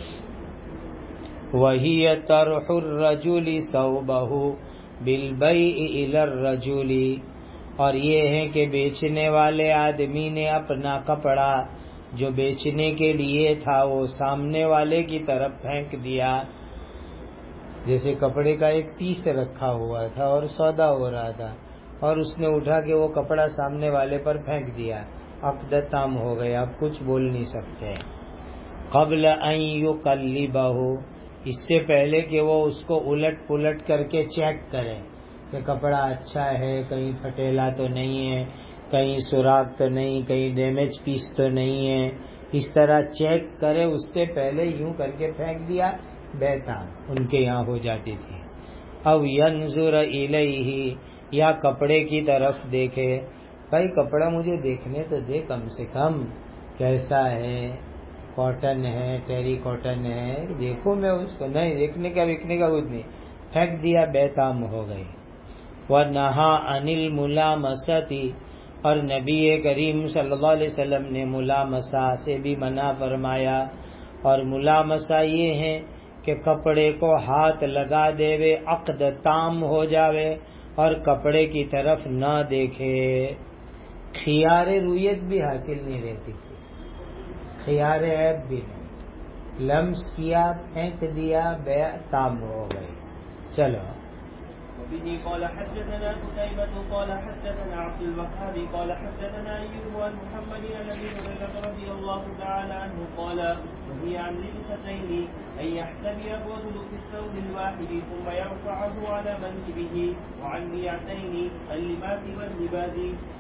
وَهِيَ طَرْحُ الرَّجُلِ ثَوْبَهُ بِالْبَيْعِ إِلَى الرَّجُلِ اور یہ ہے کہ بیچنے والے آدمی نے اپنا کپڑا جو بیچنے کے لیے تھا وہ سامنے والے کی طرف پھینک دیا. جیسے کپڑے کا ایک پیس رکھا ہوا تھا اور سودا ہو رہا تھا اور اس نے اٹھا کے وہ کپڑا سامنے والے پر پھینک دیا. عقد تام ہو گیا. آپ کچھ بول نہیں سکتے. قبل ان یقلبہ اس سے پہلے کہ وہ اس کو الٹ پلٹ کر کے چیک کرے کہ کپڑا اچھا ہے, کہیں پھٹیلا تو نہیں ہے, کہیں سوراخ تو نہیں, کہیں ڈیمیج پیس تو نہیں ہے. اس طرح چیک کرے اس سے پہلے یوں کر کے پھینک دیا. بیع تام ان کے یہاں ہو جاتی تھی. او ینظر الیہ یا کپڑے کی طرف دیکھے. بھائی کپڑا مجھے دیکھنے تو دے کم سے کم, کیسا ہے, کاٹن ہے, ٹیری کاٹن ہے, دیکھو میں اس کو. نہیں دیکھنے کا وکنے کا کچھ نہیں, پھینک دیا. بیع تام ہو گئی. وَنَهَا عَنِ الْمُلَامَسَةِ اور نبی کریم صلی اللہ علیہ وسلم نے ملامسہ سے بھی منع فرمایا. اور ملامسہ یہ ہے کہ کپڑے کو ہاتھ لگا دے, عقد تام ہو جاوے اور کپڑے کی طرف نہ دیکھے. خیار رویت بھی حاصل نہیں رہتی تھی, خیار عیب بھی نہیں. لمس کیا, پھینک دیا, بیع تام ہو گئی. چلو. وبه قال حدثنا قتيبة قال حدثنا عبد الوهاب قال حدثنا أيوب عن محمد عن أبي هريرة رضي الله تعالى عنه قال وهي عن لبستين أن يحتمي الرجل في الثوب الواحد ثم يرفعه على منكبه وعن بيعتين اللباس واللباس.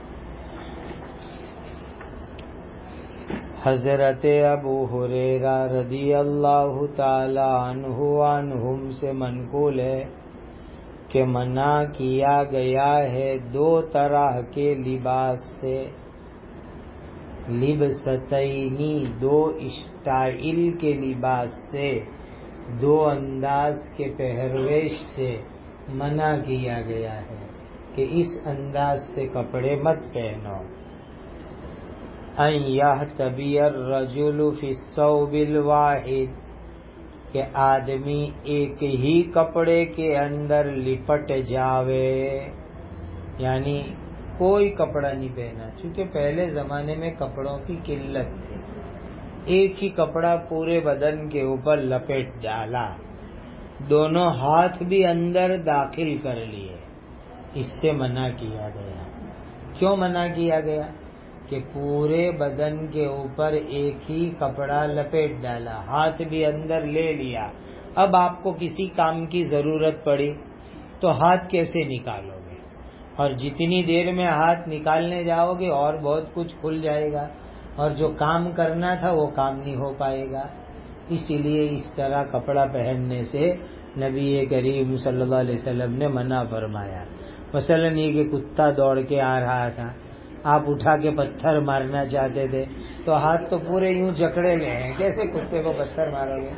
حضرت ابو ہریرہ رضی اللہ تعالی عنہ عنہم سے منقول ہے کہ منع کیا گیا ہے 2 طرح کے لباس سے. لبستینی 2 اسٹائل کے لباس سے, 2 انداز کے پہرویش سے منع کیا گیا ہے کہ اس انداز سے کپڑے مت پہنو. ان یحتبی الرجل فی الثوب الواحد کہ آدمی ایک ہی کپڑے کے اندر لپٹ جاوے, یعنی کوئی کپڑا نہیں پہنا. چونکہ پہلے زمانے میں کپڑوں کی قلت تھی, ایک ہی کپڑا پورے بدن کے اوپر لپیٹ ڈالا, دونوں ہاتھ بھی اندر داخل کر لیے. اس سے منع کیا گیا. کیوں منع کیا گیا؟ کہ پورے بدن کے اوپر ایک ہی کپڑا لپیٹ ڈالا, ہاتھ بھی اندر لے لیا. اب آپ کو کسی کام کی ضرورت پڑی تو ہاتھ کیسے نکالو گے؟ اور جتنی دیر میں ہاتھ نکالنے جاؤ گے اور بہت کچھ کھل جائے گا, اور جو کام کرنا تھا وہ کام نہیں ہو پائے گا. اسی لیے اس طرح کپڑا پہننے سے نبی کریم صلی اللہ علیہ وسلم نے منع فرمایا۔ مثلا یہ کہ کتا دوڑ کے آ رہا تھا، آپ اٹھا کے پتھر مارنا چاہتے تھے تو ہاتھ تو پورے یوں جکڑے لے ہیں، کیسے کتے کو پتھر مارو گے؟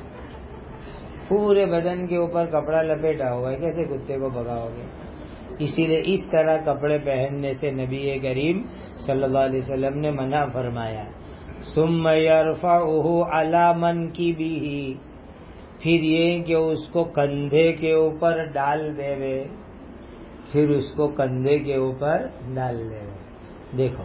پورے بدن کے اوپر کپڑا لپیٹا ہوا ہے، کیسے کتے کو بھگاؤ گے؟ اسی لیے اس طرح کپڑے پہننے سے نبی کریم صلی اللہ علیہ وسلم نے منع فرمایا۔ ثم يرفعه على منكبه، پھر یہ کہ اس کو کندھے کے اوپر ڈال دے وے، پھر اس کو کندھے کے اوپر ڈال دے وے۔ دیکھو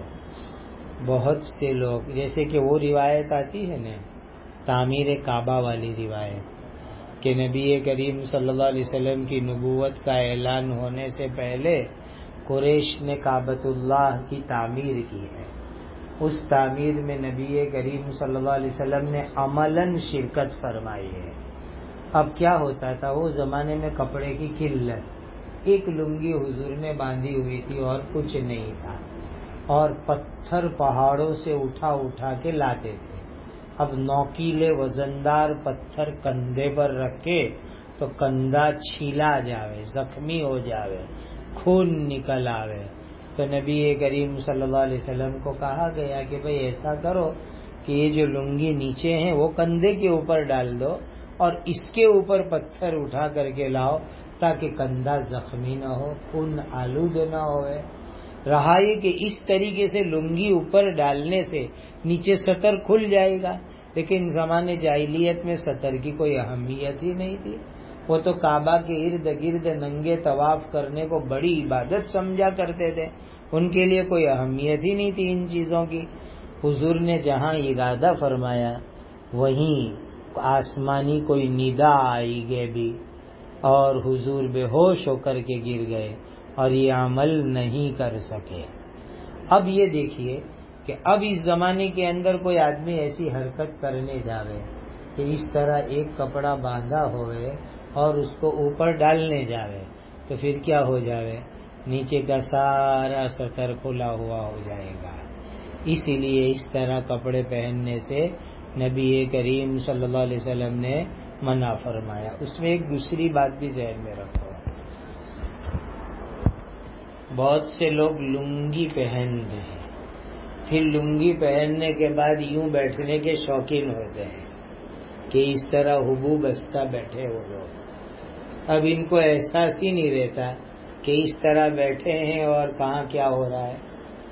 بہت سے لوگ، جیسے کہ وہ روایت آتی ہے نا تعمیر کعبہ والی روایت، کہ نبی کریم صلی اللہ علیہ وسلم کی نبوت کا اعلان ہونے سے پہلے قریش نے کعبۃ اللہ کی تعمیر کی ہے۔ اس تعمیر میں نبی کریم صلی اللہ علیہ وسلم نے عملاً شرکت فرمائی ہے۔ اب کیا ہوتا تھا، وہ زمانے میں کپڑے کی قلت، ایک لنگی حضور نے باندھی ہوئی تھی اور کچھ نہیں تھا، اور پتھر پہاڑوں سے اٹھا اٹھا کے لاتے تھے۔ اب نوکیلے وزندار پتھر کندھے پر رکھے تو کندھا چھیلا جاوے، زخمی ہو جاوے، خون نکل آوے، تو نبی کریم صلی اللہ علیہ وسلم کو کہا گیا کہ بھئی ایسا کرو کہ یہ جو لنگی نیچے ہیں وہ کندھے کے اوپر ڈال دو اور اس کے اوپر پتھر اٹھا کر کے لاؤ تاکہ کندھا زخمی نہ ہو، خون آلود نہ ہوئے۔ رہا یہ کہ اس طریقے سے لنگی اوپر ڈالنے سے نیچے سطر کھل جائے گا، لیکن زمانے جاہلیت میں سطر کی کوئی اہمیت ہی نہیں تھی، وہ تو کعبہ کے ارد گرد ننگے طواف کرنے کو بڑی عبادت سمجھا کرتے تھے، ان کے لیے کوئی اہمیت ہی نہیں تھی ان چیزوں کی۔ حضور نے جہاں ارادہ فرمایا وہیں آسمانی کوئی ندا آئی گئے بھی، اور حضور بے ہوش ہو کر کے گر گئے اور یہ عمل نہیں کر سکے۔ اب یہ دیکھیے کہ اب اس زمانے کے اندر کوئی آدمی ایسی حرکت کرنے جاوے کہ اس طرح ایک کپڑا باندھا ہوئے اور اس کو اوپر ڈالنے جاوے تو پھر کیا ہو جاوے، نیچے کا سارا سطر کھلا ہوا ہو جائے گا۔ اسی لیے اس طرح کپڑے پہننے سے نبی کریم صلی اللہ علیہ وسلم نے منع فرمایا۔ اس میں ایک دوسری بات بھی ذہن میں رکھو، بہت سے لوگ لنگی پہنتے ہیں، پھر لنگی پہننے کے بعد یوں بیٹھنے کے شوقین ہوتے ہیں کہ اس طرح ہبو بستہ بیٹھے وہ لوگ۔ اب ان کو احساس ہی نہیں رہتا کہ اس طرح بیٹھے ہیں اور کہاں کیا ہو رہا ہے،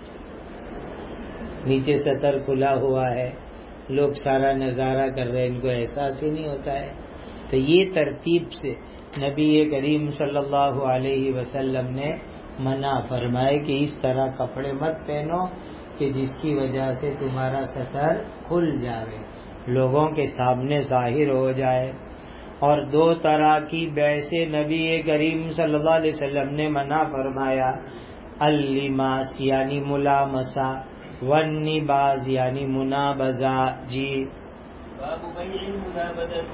نیچے سطر کھلا ہوا ہے، لوگ سارا نظارہ کر رہے ہیں، ان کو احساس ہی نہیں ہوتا ہے۔ تو یہ ترتیب سے نبی کریم صلی اللہ علیہ وسلم نے منع فرمائے کہ اس طرح کپڑے مت پہنو کہ جس کی وجہ سے تمہارا سطر کھل جائے، لوگوں کے سامنے ظاہر ہو جائے۔ اور دو طرح کی بے سے نبی کریم صلی اللہ علیہ وسلم نے منع فرمایا، اللماس یعنی ملامسہ، والنباز یعنی منابزہ۔ جی باب بیع المنابذة۔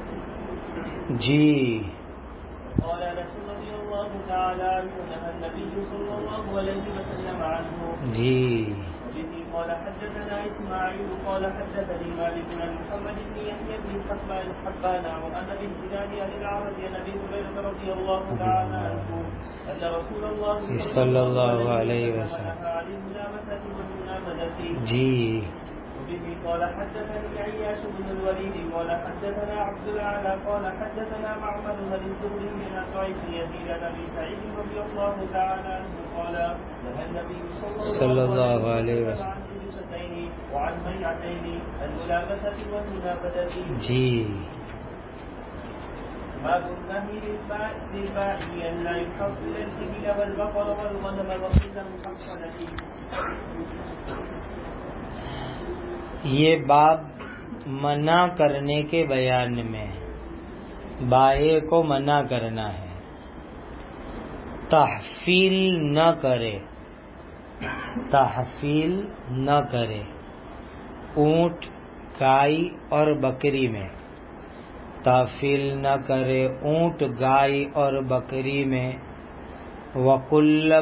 جی قال انس رضی اللہ تعالی عنہ نهى النبي صلى الله عليه وسلم عنه۔ جی وبه قال حدثنا اسماعیل قال حدثني مالك عن محمد بن يحيى بن حبان عن ابي الزناد عن الاعرج عن ابي هريرة رضي الله تعالى عنه ان رسول الله صلی اللہ علیہ وسلم نهى عن الملامسة والمنابذة۔ جی وبه قال حدثني عياش بن الوليد قال حدثنا عبد الأعلى قال حدثنا معمر بن الزهري عن طريق يزيد بن ابي سعيد رضي الله تعالى عنه قال نهى النبي صلى الله عليه وسلم عن جلستين وعن بيعتين الملامسة والمنابذة۔ جی باب النهي للبائع ان لا يحصل الإبل والبقر والغنم وكل محصنة۔ یہ باب منع کرنے کے بیان میں، بائع کو منع کرنا ہے تحفیل نہ کرے، تحفیل نہ کرے اونٹ، گائے اور بکری میں، تحفیل نہ کرے اونٹ، گائے اور بکری میں، وَكُلَّ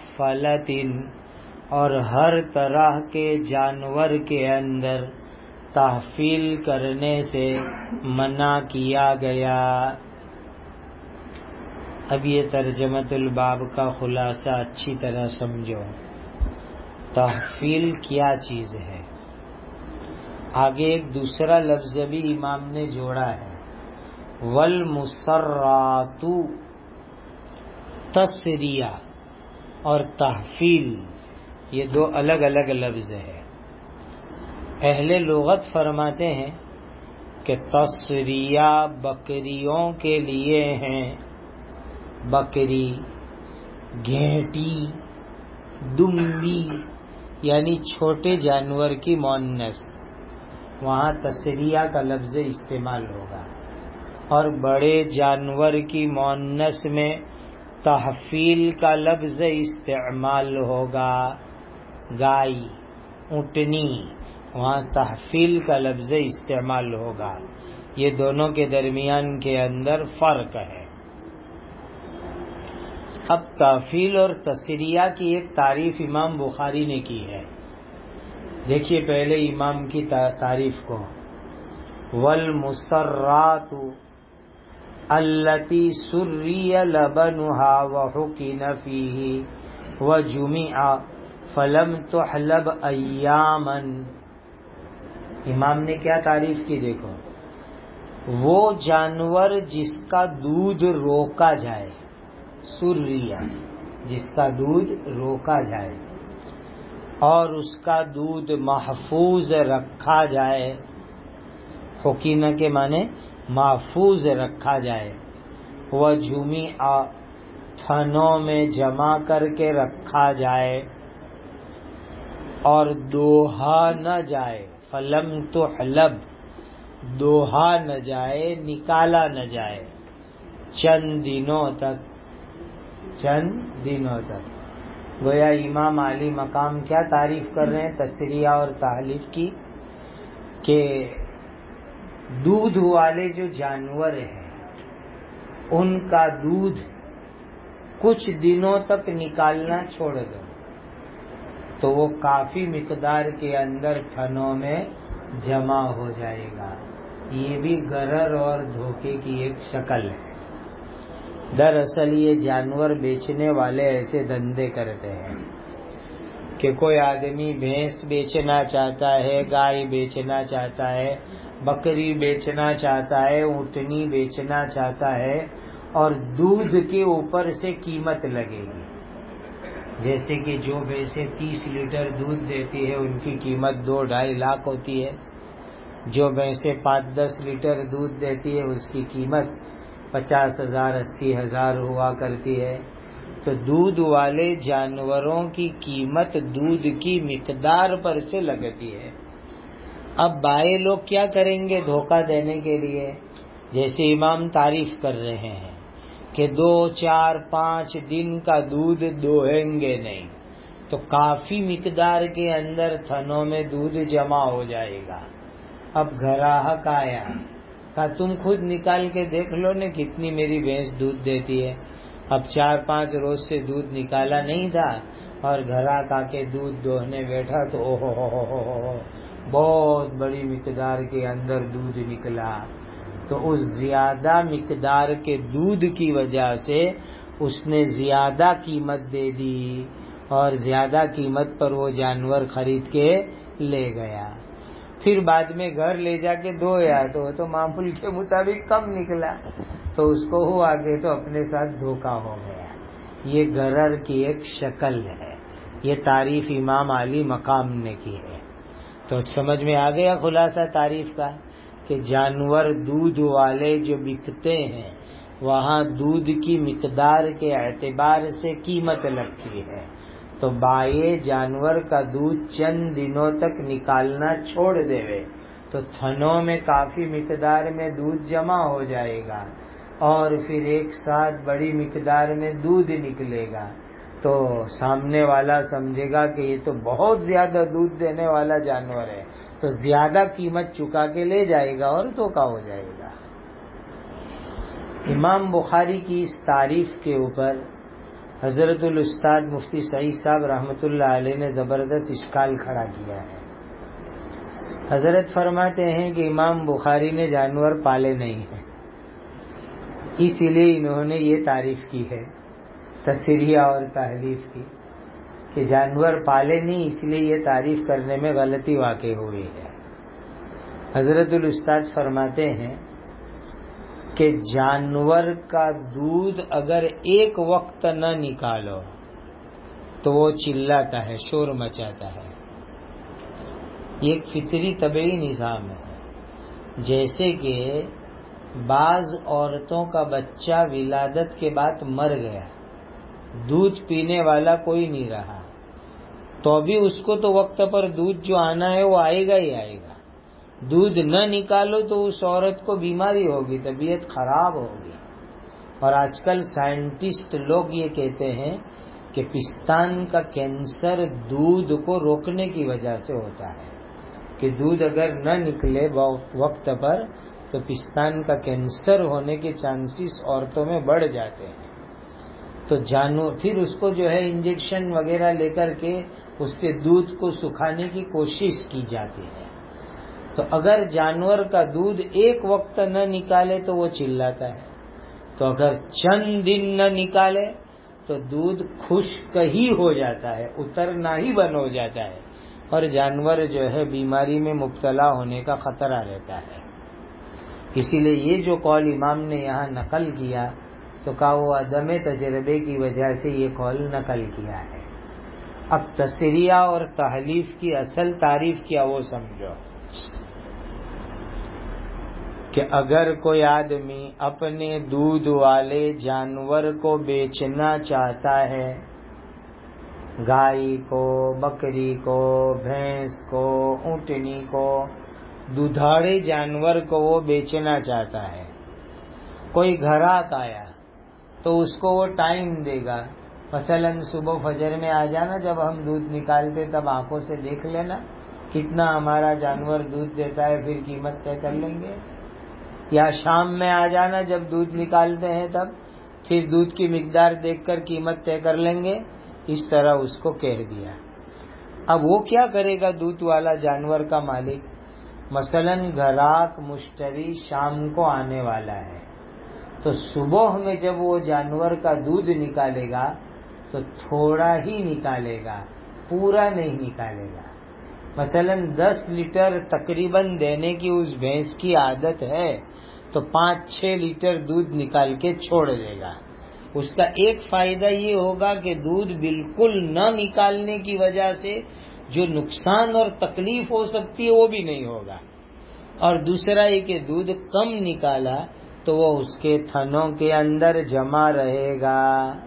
مُحَفَّلَةٍ اور ہر طرح کے جانور کے اندر، تحفیل کرنے سے منع کیا گیا۔ اب یہ ترجمۃ الباب کا خلاصہ اچھی طرح سمجھو، تحفیل کیا چیز ہے۔ آگے ایک دوسرا لفظ بھی امام نے جوڑا ہے، والمسرات، تسریہ اور تحفیل یہ دو الگ الگ لفظ ہیں۔ اہل لغت فرماتے ہیں کہ تسریہ بکریوں کے لیے ہیں، بکری، گھیٹی، دمبی، یعنی چھوٹے جانور کی مؤنث، وہاں تسریہ کا لفظ استعمال ہوگا، اور بڑے جانور کی مؤنث میں تحفیل کا لفظ استعمال ہوگا، گائے، اونٹنی، وہاں تحفیل کا لفظ استعمال ہوگا۔ یہ دونوں کے درمیان کے اندر فرق ہے۔ اب تحفیل اور تسریہ کی ایک تعریف امام بخاری نے کی ہے، دیکھیے پہلے امام کی تعریف کو، والمسرات التی سری لبنها وحقن فیہ وجمع فلم تحلب ایاما۔ امام نے کیا تعریف کی دیکھو، وہ جانور جس کا دودھ روکا جائے، سریہ جس کا دودھ روکا جائے اور اس کا دودھ محفوظ رکھا جائے، حقینہ کے معنی محفوظ رکھا جائے، وجمع تھنوں میں جمع کر کے رکھا جائے اور دوہا نہ جائے، فلم تحلب، دوہا نہ جائے، نکالا نہ جائے، چند دنوں تک۔ گویا امام علی مقام کیا تعریف کر رہے ہیں تسریہ اور تحلیف کی، کہ دودھ والے جو جانور ہیں ان کا دودھ کچھ دنوں تک نکالنا چھوڑ دو تو وہ کافی مقدار کے اندر تھنوں میں جمع ہو جائے گا۔ یہ بھی غرر اور دھوکے کی ایک شکل ہے۔ دراصل یہ جانور بیچنے والے ایسے دھندے کرتے ہیں کہ کوئی آدمی بھینس بیچنا چاہتا ہے، گائے بیچنا چاہتا ہے، بکری بیچنا چاہتا ہے، اونٹنی بیچنا چاہتا ہے، اور دودھ کے اوپر سے قیمت لگے گی۔ جیسے کہ جو بھینسیں 30 لیٹر دودھ دیتی ہے ان کی قیمت 2-2.5 لاکھ ہوتی ہے، جو بھینسیں 5-10 لیٹر دودھ دیتی ہے اس کی قیمت 50,000 80,000 ہوا کرتی ہے۔ تو دودھ والے جانوروں کی قیمت دودھ کی مقدار پر سے لگتی ہے۔ اب بائیں لوگ کیا کریں گے دھوکہ دینے کے لیے، جیسے امام تعریف کر رہے ہیں کہ 2 4 5 دن کا دودھ دوہیں گے نہیں تو کافی مقدار کے اندر تھنوں میں دودھ جمع ہو جائے گا۔ اب گراہک آیا، کہا تم خود نکال کے دیکھ لو نا کتنی میری بھینس دودھ دیتی ہے۔ اب 4-5 روز سے دودھ نکالا نہیں تھا اور گھراہک آ کے دودھ دوہنے بیٹھا تو اوہو بہت بڑی مقدار کے اندر دودھ نکلا، تو اس زیادہ مقدار کے دودھ کی وجہ سے اس نے زیادہ قیمت دے دی اور زیادہ قیمت پر وہ جانور خرید کے لے گیا۔ پھر بعد میں گھر لے جا کے دھویا تو معمول کے مطابق کم نکلا، تو اس کو ہوا کہ تو اپنے ساتھ دھوکہ ہو گیا۔ یہ غرر کی ایک شکل ہے۔ یہ تعریف امام علی مقام نے کی ہے۔ تو سمجھ میں آ گیا خلاصہ تعریف کا، کہ جانور دودھ والے جو بکتے ہیں وہاں دودھ کی مقدار کے اعتبار سے قیمت لگتی ہے، تو بائیں جانور کا دودھ چند دنوں تک نکالنا چھوڑ دے تو تھنوں میں کافی مقدار میں دودھ جمع ہو جائے گا اور پھر ایک ساتھ بڑی مقدار میں دودھ نکلے گا، تو سامنے والا سمجھے گا کہ یہ تو بہت زیادہ دودھ دینے والا جانور ہے، تو زیادہ قیمت چکا کے لے جائے گا اور دھوکہ ہو جائے گا۔ امام بخاری کی اس تعریف کے اوپر حضرت الاستاد مفتی سعید صاحب رحمۃ اللہ علیہ نے زبردست اشکال کھڑا کیا ہے۔ حضرت فرماتے ہیں کہ امام بخاری نے جانور پالے نہیں ہیں، اسی لیے انہوں نے یہ تعریف کی ہے تسریہ اور تحلیف کی کہ جانور پالے نہیں، اس لیے یہ تعریف کرنے میں غلطی واقع ہوئی ہے۔ حضرت الاستاد فرماتے ہیں کہ جانور کا دودھ اگر ایک وقت نہ نکالو تو وہ چلاتا ہے، شور مچاتا ہے۔ یہ ایک فطری طبعی نظام ہے۔ جیسے کہ بعض عورتوں کا بچہ ولادت کے بعد مر گیا، دودھ پینے والا کوئی نہیں رہا، تو ابھی اس کو تو وقت پر دودھ جو آنا ہے وہ آئے گا ہی آئے گا۔ دودھ نہ نکالو تو اس عورت کو بیماری ہوگی، طبیعت خراب ہوگی۔ اور آج کل سائنٹسٹ لوگ یہ کہتے ہیں کہ پستان کا کینسر دودھ کو روکنے کی وجہ سے ہوتا ہے، کہ دودھ اگر نہ نکلے وقت پر تو پستان کا کینسر ہونے کے چانسز عورتوں میں بڑھ جاتے ہیں۔ تو پھر اس کو جو ہے انجیکشن وغیرہ لے کر کے اس کے دودھ کو سکھانے کی کوشش کی جاتی ہے۔ تو اگر جانور کا دودھ ایک وقت نہ نکالے تو وہ چلاتا ہے، تو اگر چند دن نہ نکالے تو دودھ خشک ہی ہو جاتا ہے، اترنا ہی بند ہو جاتا ہے، اور جانور جو ہے بیماری میں مبتلا ہونے کا خطرہ رہتا ہے۔ اسی لیے یہ جو قول امام نے یہاں نقل کیا تو کہا وہ عدم تجربے کی وجہ سے یہ قول نقل کیا ہے۔ اب تسریہ اور تحلیف کی اصل تعریف کیا وہ سمجھو، کہ اگر کوئی آدمی اپنے دودھ والے جانور کو بیچنا چاہتا ہے، گائے کو، بکری کو، بھینس کو، اونٹنی کو، دودھاڑے جانور کو وہ بیچنا چاہتا ہے، کوئی گھراک آیا تو اس کو وہ ٹائم دے گا، مثلا صبح فجر میں آ جانا، جب ہم دودھ نکالتے تب آنکھوں سے دیکھ لینا کتنا ہمارا جانور دودھ دیتا ہے، پھر قیمت طے کر لیں گے۔ یا شام میں آ جانا جب دودھ نکالتے ہیں تب، پھر دودھ کی مقدار دیکھ کر قیمت طے کر لیں گے۔ اس طرح اس کو کہہ دیا۔ اب وہ کیا کرے گا دودھ والا جانور کا مالک؟ مثلا گھراک مشتری شام کو آنے والا ہے، تو صبح میں جب وہ جانور کا دودھ نکالے گا تو تھوڑا ہی نکالے گا، پورا نہیں نکالے گا۔ مثلا 10 لیٹر تقریباً دینے کی اس بھینس کی عادت ہے تو 5-6 لیٹر دودھ نکال کے چھوڑ دے گا۔ اس کا ایک فائدہ یہ ہوگا کہ دودھ بالکل نہ نکالنے کی وجہ سے جو نقصان اور تکلیف ہو سکتی ہے وہ بھی نہیں ہوگا، اور دوسرا یہ کہ دودھ کم نکالا تو وہ اس کے تھنوں کے اندر جمع رہے گا۔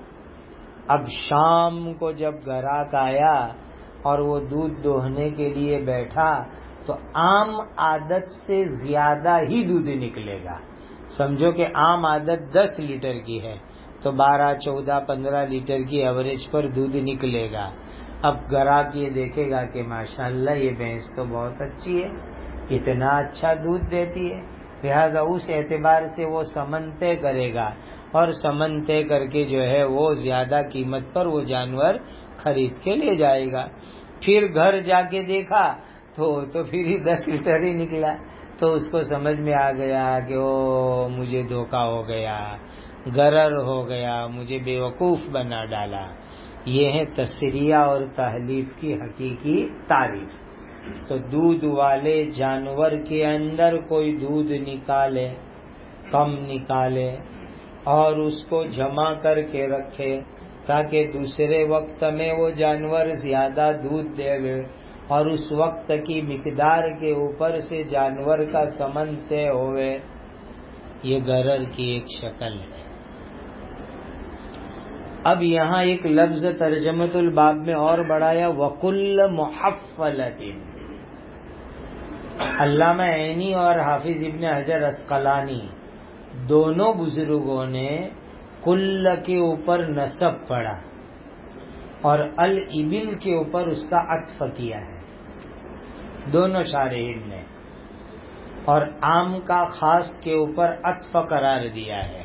اب شام کو جب گراک آیا اور وہ دودھ دوہنے کے لیے بیٹھا تو عام عادت سے زیادہ ہی دودھ نکلے گا۔ سمجھو کہ عام عادت 10 لیٹر کی ہے تو 12, 14, 15 لیٹر کی ایوریج پر دودھ نکلے گا۔ اب گراک یہ دیکھے گا کہ ماشاءاللہ یہ بھینس تو بہت اچھی ہے، اتنا اچھا دودھ دیتی ہے، لہذا اس اعتبار سے وہ سمن طے کرے گا، اور سمن طے کر کے جو ہے وہ زیادہ قیمت پر وہ جانور خرید کے لے جائے گا۔ پھر گھر جا کے دیکھا تو پھر ہی 10 لیٹر ہی نکلا، تو اس کو سمجھ میں آ گیا کہ او مجھے دھوکہ ہو گیا، غرر ہو گیا، مجھے بیوقوف بنا ڈالا۔ یہ ہے تسریہ اور تحلیف کی حقیقی تعریف۔ تو دودھ والے جانور کے اندر کوئی دودھ نکالے، کم نکالے، اور اس کو جمع کر کے رکھے تاکہ دوسرے وقت میں وہ جانور زیادہ دودھ دے، اور اس وقت کی مقدار کے اوپر سے جانور کا سمن طے ہوئے، یہ غرر کی ایک شکل ہے۔ اب یہاں ایک لفظ ترجمۃ الباب میں اور بڑھایا، وَكُلَّ مُحَفَّلَةٍ۔ علامہ عینی اور حافظ ابن حجر عسقلانی دونوں بزرگوں نے کل کے اوپر نصب پڑھا اور الابل کے اوپر اس کا عطف کیا ہے، دونوں شارحین نے، اور عام کا خاص کے اوپر عطف قرار دیا ہے۔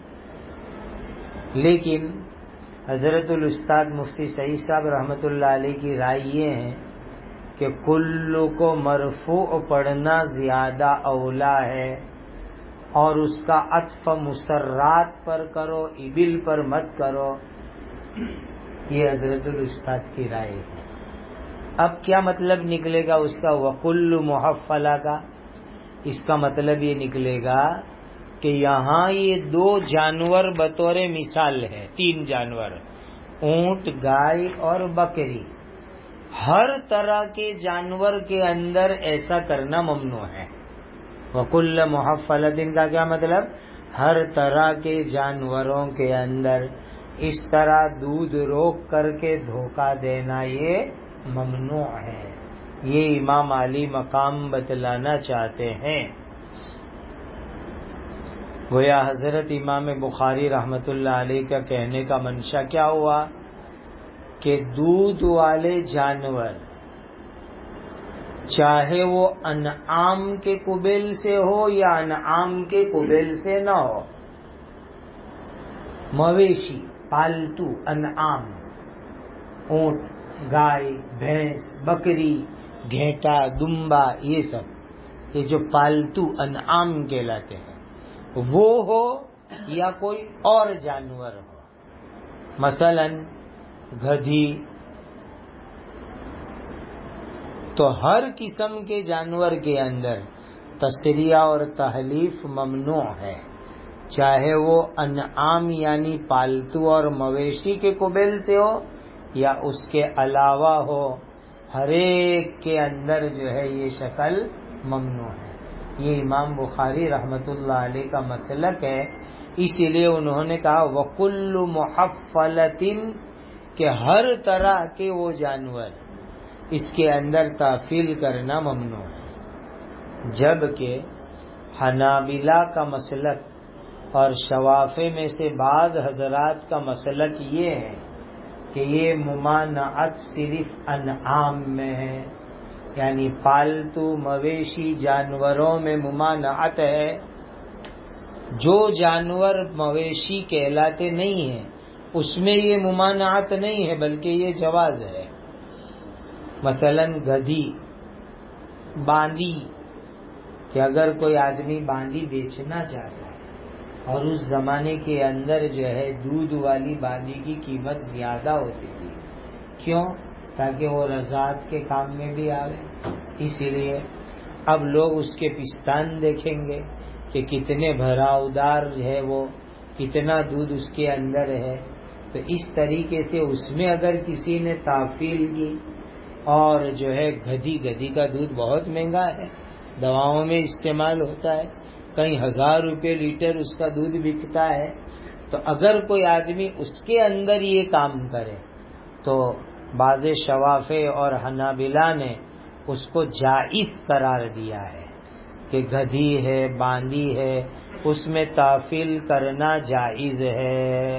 لیکن حضرت الاستاد مفتی سعید صاحب رحمۃ اللہ علیہ کی رائے یہ ہے کہ کل کو مرفوع پڑھنا زیادہ اولا ہے، اور اس کا عطف مسرات پر کرو، ابل پر مت کرو. یہ حضرت الاستاد کی رائے ہے. اب کیا مطلب نکلے گا اس کا وکل محفلہ کا؟ اس کا مطلب یہ نکلے گا کہ یہاں یہ دو جانور بطور مثال ہے، تین جانور، اونٹ، گائے اور بکری. ہر طرح کے جانور کے اندر ایسا کرنا ممنوع ہے. وکل محفلۃ کا کیا مطلب؟ ہر طرح کے جانوروں کے اندر اس طرح دودھ روک کر کے دھوکہ دینا یہ ممنوع ہے. یہ امام علی مقام بتلانا چاہتے ہیں. گویا حضرت امام بخاری رحمت اللہ علیہ کا کہنے کا منشا کیا ہوا کہ دودھ والے جانور چاہے وہ انعام کے قبیل سے ہو یا انعام کے قبیل سے نہ ہو، مویشی، پالتو انعام، اونٹ، گائے، بھینس، بکری، گھیٹا، دمبا، یہ سب، یہ جو پالتو انعام کہلاتے ہیں، وہ ہو یا کوئی اور جانور ہو. مثلا گدھی، تو ہر قسم کے جانور کے اندر تسریہ اور تحلیف ممنوع ہے، چاہے وہ انعام یعنی پالتو اور مویشی کے قبیل سے ہو یا اس کے علاوہ ہو. ہر ایک کے اندر جو ہے یہ شکل ممنوع ہے. یہ امام بخاری رحمت اللہ علیہ کا مسلک ہے. اسی لیے انہوں نے کہا وکل محفلۃ، کہ ہر طرح کے وہ جانور اس کے اندر تافیل کرنا ممنوع ہے. جبکہ حنابلہ کا مسلک اور شوافع میں سے بعض حضرات کا مسلک یہ ہے کہ یہ ممانعت صرف انعام میں ہے، یعنی پالتو مویشی جانوروں میں ممانعت ہے. جو جانور مویشی کہلاتے نہیں ہیں اس میں یہ ممانعت نہیں ہے بلکہ یہ جواز ہے. مثلا گدھی، باندی، کہ اگر کوئی آدمی باندی بیچنا چاہتا ہے، اور اس زمانے کے اندر جو ہے دودھ والی باندی کی قیمت زیادہ ہوتی تھی، کیوں؟ تاکہ وہ رضاعت کے کام میں بھی آوے. اسی لیے اب لوگ اس کے پستان دیکھیں گے کہ کتنے بھراؤدار ہے، وہ کتنا دودھ اس کے اندر ہے. تو اس طریقے سے اس میں اگر کسی نے تافیل کی، اور جو ہے گدھی کا دودھ بہت مہنگا ہے، دواؤں میں استعمال ہوتا ہے، کئی 1000 روپے لیٹر اس کا دودھ بکتا ہے، تو اگر کوئی آدمی اس کے اندر یہ کام کرے تو بعض شوافع اور حنابلہ نے اس کو جائز قرار دیا ہے کہ گدھی ہے، باندی ہے، اس میں تافیل کرنا جائز ہے.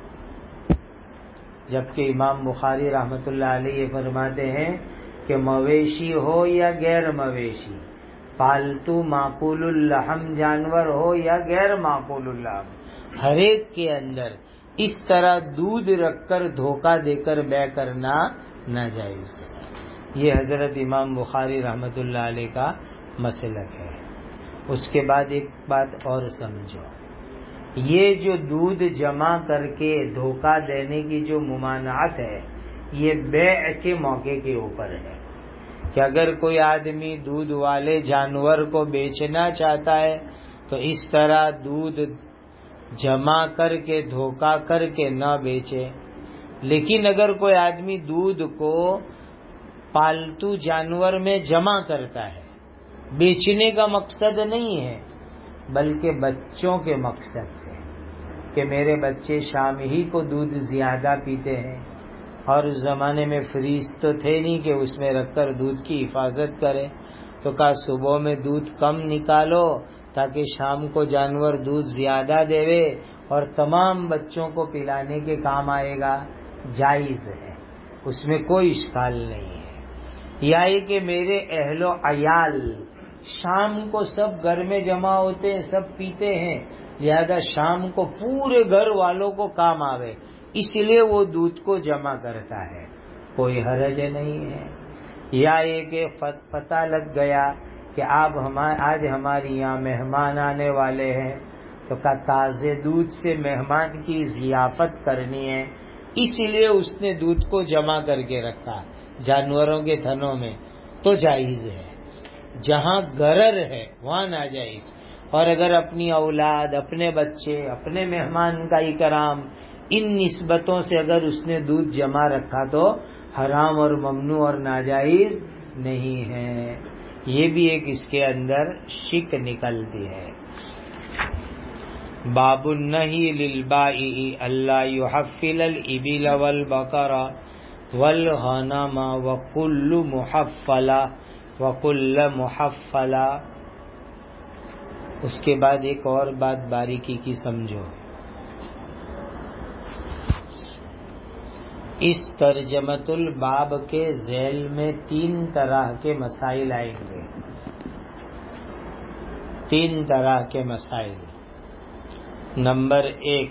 جبکہ امام بخاری رحمت اللہ علیہ یہ فرماتے ہیں کہ مویشی ہو یا غیر مویشی، پالتو معقول اللحم جانور ہو یا غیر معقول اللحم، ہر ایک کے اندر اس طرح دودھ رکھ کر دھوکہ دے کر بیع کرنا ناجائز ہے. یہ حضرت امام بخاری رحمت اللہ علیہ کا مسلک ہے. اس کے بعد ایک بات اور سمجھو، یہ جو دودھ جمع کر کے دھوکہ دینے کی جو ممانعت ہے یہ بیع کے موقع کے اوپر ہے، کہ اگر کوئی آدمی دودھ والے جانور کو بیچنا چاہتا ہے تو اس طرح دودھ جمع کر کے دھوکہ کر کے نہ بیچے. لیکن اگر کوئی آدمی دودھ کو پالتو جانور میں جمع کرتا ہے، بیچنے کا مقصد نہیں ہے بلکہ بچوں کے مقصد سے، کہ میرے بچے شام ہی کو دودھ زیادہ پیتے ہیں، اور اس زمانے میں فریز تو تھے نہیں کہ اس میں رکھ کر دودھ کی حفاظت کرے، تو کہا صبح میں دودھ کم نکالو تاکہ شام کو جانور دودھ زیادہ دے اور تمام بچوں کو پلانے کے کام آئے گا. جائز ہے، اس میں کوئی اشکال نہیں ہے. یا یہ کہ میرے اہل و عیال شام کو سب گھر میں جمع ہوتے ہیں، سب پیتے ہیں، لہذا شام کو پورے گھر والوں کو کام آوے، اس لیے وہ دودھ کو جمع کرتا ہے، کوئی حرج نہیں ہے. یا یہ کہ پتہ لگ گیا کہ آج ہماری یہاں مہمان آنے والے ہیں تو کا تازے دودھ سے مہمان کی ضیافت کرنی ہے، اس لیے اس نے دودھ کو جمع کر کے رکھا جانوروں کے تھنوں میں، تو جائز ہے۔ جہاں غرر ہے وہاں ناجائز، اور اگر اپنی اولاد، اپنے بچے، اپنے مہمان کا اکرام، ان نسبتوں سے اگر اس نے دودھ جمع رکھا تو حرام اور ممنوع اور ناجائز نہیں ہے۔ یہ بھی ایک اس کے اندر شک نکلتی ہے۔ باب النہی للبائع الا یحفل الابل والبقر والغنم وکل محفلہ۔ اس کے بعد ایک اور بات باریکی کی سمجھو۔ اس ترجمۃ الباب کے ذیل میں 3 طرح کے مسائل آئیں گے، 3 طرح کے مسائل۔ نمبر 1،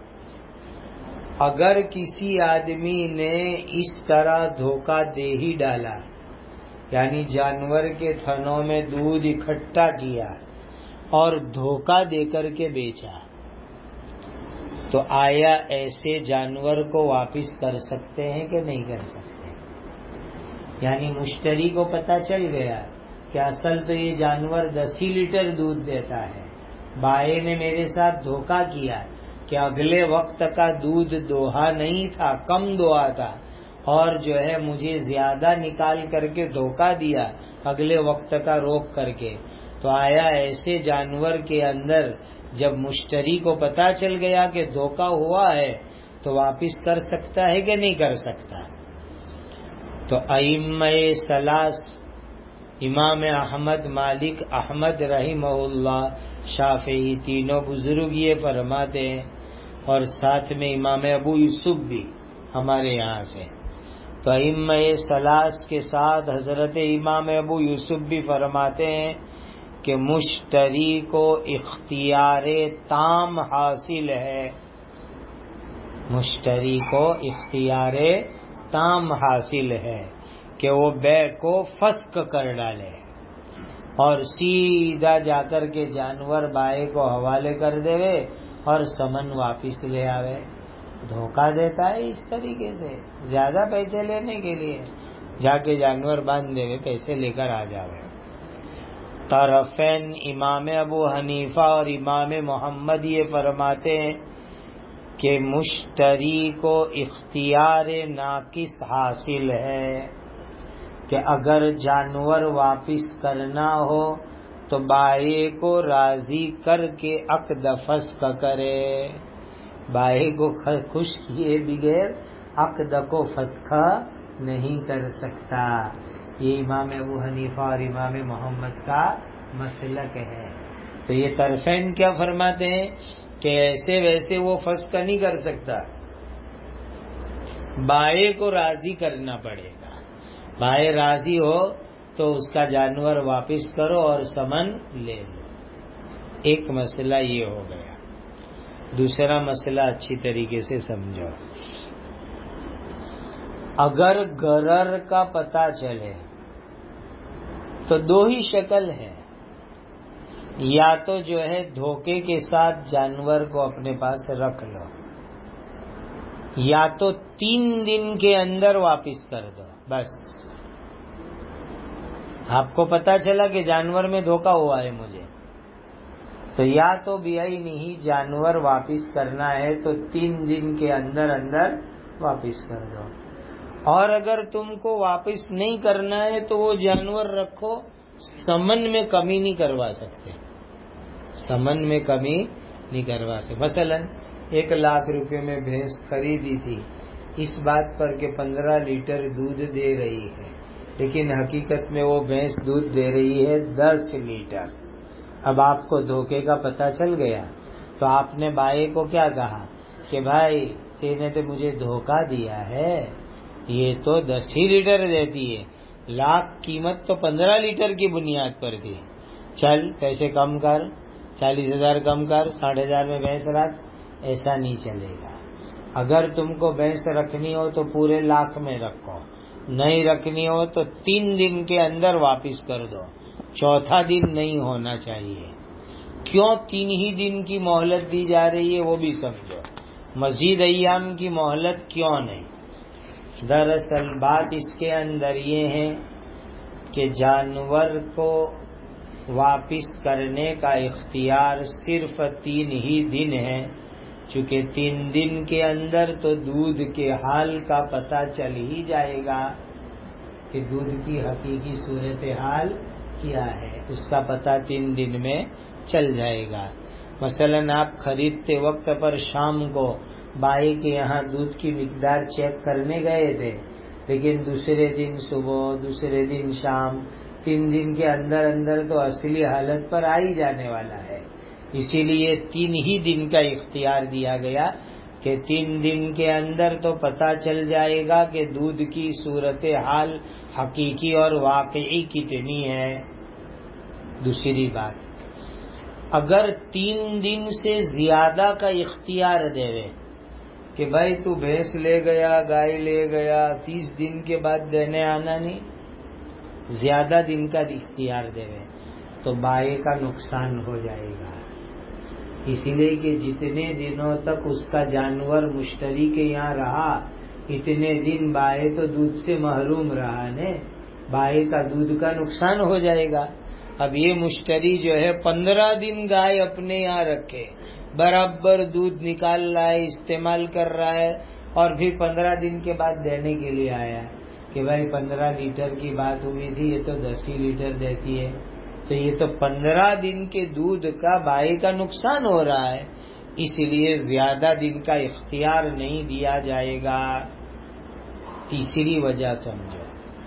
اگر کسی آدمی نے اس طرح دھوکہ دے ہی ڈالا، یعنی جانور کے تھنوں میں دودھ اکٹھا کیا اور دھوکہ دے کر کے بیچا، تو آیا ایسے جانور کو واپس کر سکتے ہیں کہ نہیں کر سکتے؟ یعنی مشتری کو پتہ چل گیا کہ اصل تو یہ جانور 10 ہی لیٹر دودھ دیتا ہے، بائے نے میرے ساتھ دھوکہ کیا کہ اگلے وقت کا دودھ دوہا نہیں تھا، کم دوہا تھا، اور جو ہے مجھے زیادہ نکال کر کے دھوکہ دیا اگلے وقت کا روک کر کے، تو آیا ایسے جانور کے اندر جب مشتری کو پتہ چل گیا کہ دھوکہ ہوا ہے تو واپس کر سکتا ہے کہ نہیں کر سکتا؟ تو ائمہ ثلاث امام احمد، مالک، احمد رحمہ اللہ، شافعی، تینوں بزرگ یہ فرماتے ہیں، اور ساتھ میں امام ابو یوسف بھی ہمارے یہاں سے، تو ائمہ ثلاث کے ساتھ حضرت امام ابو یوسف بھی فرماتے ہیں کہ مشتری کو اختیار تام حاصل ہے، مشتری کو اختیار تام حاصل ہے کہ وہ بیع کو فسخ کر ڈالے اور سیدھا جا کر کے جانور بائے کو حوالے کر دے اور سمن واپس لے آوے۔ دھوکہ دیتا ہے اس طریقے سے زیادہ پیسے لینے کے لیے، جا کے جانور باندھ دے، پیسے لے کر آ جاوے۔ طرفین امام ابو حنیفہ اور امام محمد یہ فرماتے ہیں کہ مشتری کو اختیار ناقص حاصل ہے کہ اگر جانور واپس کرنا ہو تو بائع کو راضی کر کے عقد فسخ کرے، بائع کو خوش کیے بغیر عقد کو فسخ نہیں کر سکتا۔ یہ امام ابو حنیفہ اور امام محمد کا مسلک ہے۔ تو یہ طرفین کیا فرماتے ہیں کہ ایسے ویسے وہ فسخ نہیں کر سکتا، بائع کو راضی کرنا پڑے گا، بائع راضی ہو تو اس کا جانور واپس کرو اور سمن لے لو۔ ایک مسئلہ یہ ہو گیا۔ دوسرا مسئلہ اچھی طریقے سے سمجھو۔ اگر غرر کا پتہ چلے تو 2 ہی شکل ہے، یا تو جو ہے دھوکے کے ساتھ جانور کو اپنے پاس رکھ لو، یا تو 3 دن کے اندر واپس کر دو۔ بس آپ کو پتہ چلا کہ جانور میں دھوکہ ہوا ہے مجھے، تو یا تو بیائی نہیں جانور واپس کرنا ہے تو 3 دن کے اندر اندر واپس کر دو، اور اگر تم کو واپس نہیں کرنا ہے تو وہ جانور رکھو، سمن میں کمی نہیں کروا سکتے، سمن میں کمی نہیں کروا سکتے۔ مثلا 1 لاکھ روپے میں بھینس خریدی تھی اس بات پر کہ 15 لیٹر دودھ دے رہی ہے، لیکن حقیقت میں وہ بھینس دودھ دے رہی ہے 10 لیٹر۔ اب آپ کو دھوکے کا پتہ چل گیا تو آپ نے بائے کو کیا کہا کہ بھائی تینے تو مجھے دھوکہ دیا ہے، یہ تو 10 ہی لیٹر دیتی ہے، لاکھ قیمت تو 15 لیٹر کی بنیاد پر تھی، چل پیسے کم کر، 40,000 کم کر، 60,000 میں بھینس رکھ۔ ایسا نہیں چلے گا۔ اگر تم کو بھینس رکھنی ہو تو پورے لاکھ میں رکھو، نہیں رکھنی ہو تو 3 دن کے اندر واپس کر دو، چوتھا دن نہیں ہونا چاہیے۔ کیوں 3 ہی دن کی مہلت دی جا رہی ہے وہ بھی سمجھو، مزید ایام کی مہلت کیوں نہیں؟ دراصل بات اس کے اندر یہ ہے کہ جانور کو واپس کرنے کا اختیار صرف 3 ہی دن ہے، چونکہ 3 دن کے اندر تو دودھ کے حال کا پتہ چل ہی جائے گا کہ دودھ کی حقیقی صورتحال کیا ہے، اس کا پتہ 3 دن میں چل جائے گا۔ مثلا آپ خریدتے وقت پر شام کو بائی کے یہاں دودھ کی مقدار چیک کرنے گئے تھے، لیکن دوسرے دن صبح، دوسرے دن شام، 3 دن کے اندر اندر تو اصلی حالت پر آ ہی جانے والا ہے۔ اسی لیے 3 ہی دن کا اختیار دیا گیا کہ 3 دن کے اندر تو پتہ چل جائے گا کہ دودھ کی صورتحال حقیقی اور واقعی کتنی ہے۔ دوسری بات، اگر 3 دن سے زیادہ کا اختیار دے رہے کہ بھائی تو بھینس لے گیا، گائے لے گیا، 30 دن کے بعد دینے آنا نہیں، زیادہ دن کا اختیار دے رہے تو بائے کا نقصان ہو جائے گا، اس لیے کہ جتنے دنوں تک اس کا جانور مشتری کے یہاں رہا اتنے دن بائے تو دودھ سے محروم رہا نے، بائے کا دودھ کا نقصان ہو جائے گا۔ اب یہ مشتری جو ہے 15 دن گائے اپنے یہاں رکھے، برابر دودھ نکال رہا ہے، استعمال کر رہا ہے، اور پھر 15 دن کے بعد دینے کے لیے آیا کہ بھائی 15 لیٹر کی بات ہوئی تھی، یہ تو 10 ہی لیٹر دیتی ہے، تو یہ تو 15 دن کے دودھ کا بائے کا نقصان ہو رہا ہے، اس لیے زیادہ دن کا اختیار نہیں دیا جائے گا۔ تیسری وجہ سمجھو،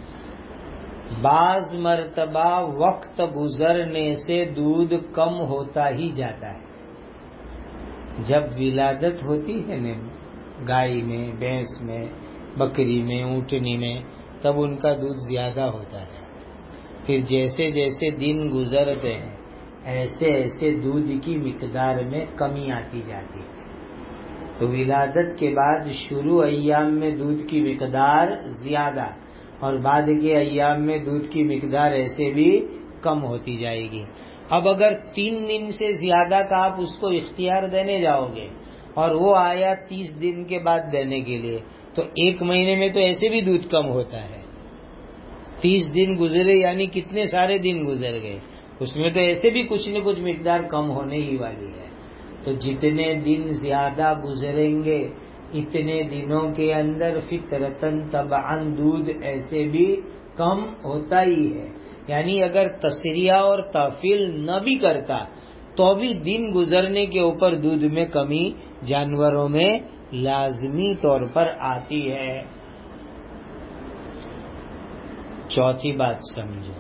بعض مرتبہ وقت گزرنے سے دودھ کم ہوتا ہی جاتا ہے۔ جب ولادت ہوتی ہے نا گائے میں، بھینس میں، بکری میں، اونٹنی میں، تب ان کا دودھ زیادہ ہوتا ہے، پھر جیسے جیسے دن گزرتے ہیں ایسے ایسے دودھ کی مقدار میں کمی آتی جاتی ہے۔ تو ولادت کے بعد شروع ایام میں دودھ کی مقدار زیادہ اور بعد کے ایام میں دودھ کی مقدار ایسے بھی کم ہوتی جائے گی۔ اب اگر 3 دن سے زیادہ کا آپ اس کو اختیار دینے جاؤ گے اور وہ آیا 30 دن کے بعد دینے کے لیے، تو 1 مہینے میں تو ایسے بھی دودھ کم ہوتا ہے۔ 30 دن گزرے یعنی کتنے سارے دن گزر گئے، اس میں تو ایسے بھی کچھ نہ کچھ مقدار کم ہونے ہی والی ہے۔ تو جتنے دن زیادہ گزریں گے اتنے دنوں کے اندر فطرتاً طبعاً دودھ ایسے بھی کم ہوتا ہی ہے، یعنی اگر تصریح اور تفصیل نہ بھی کرتا تو بھی دن گزرنے کے اوپر دودھ میں کمی جانوروں میں لازمی طور پر آتی ہے۔ چوتھی بات سمجھو،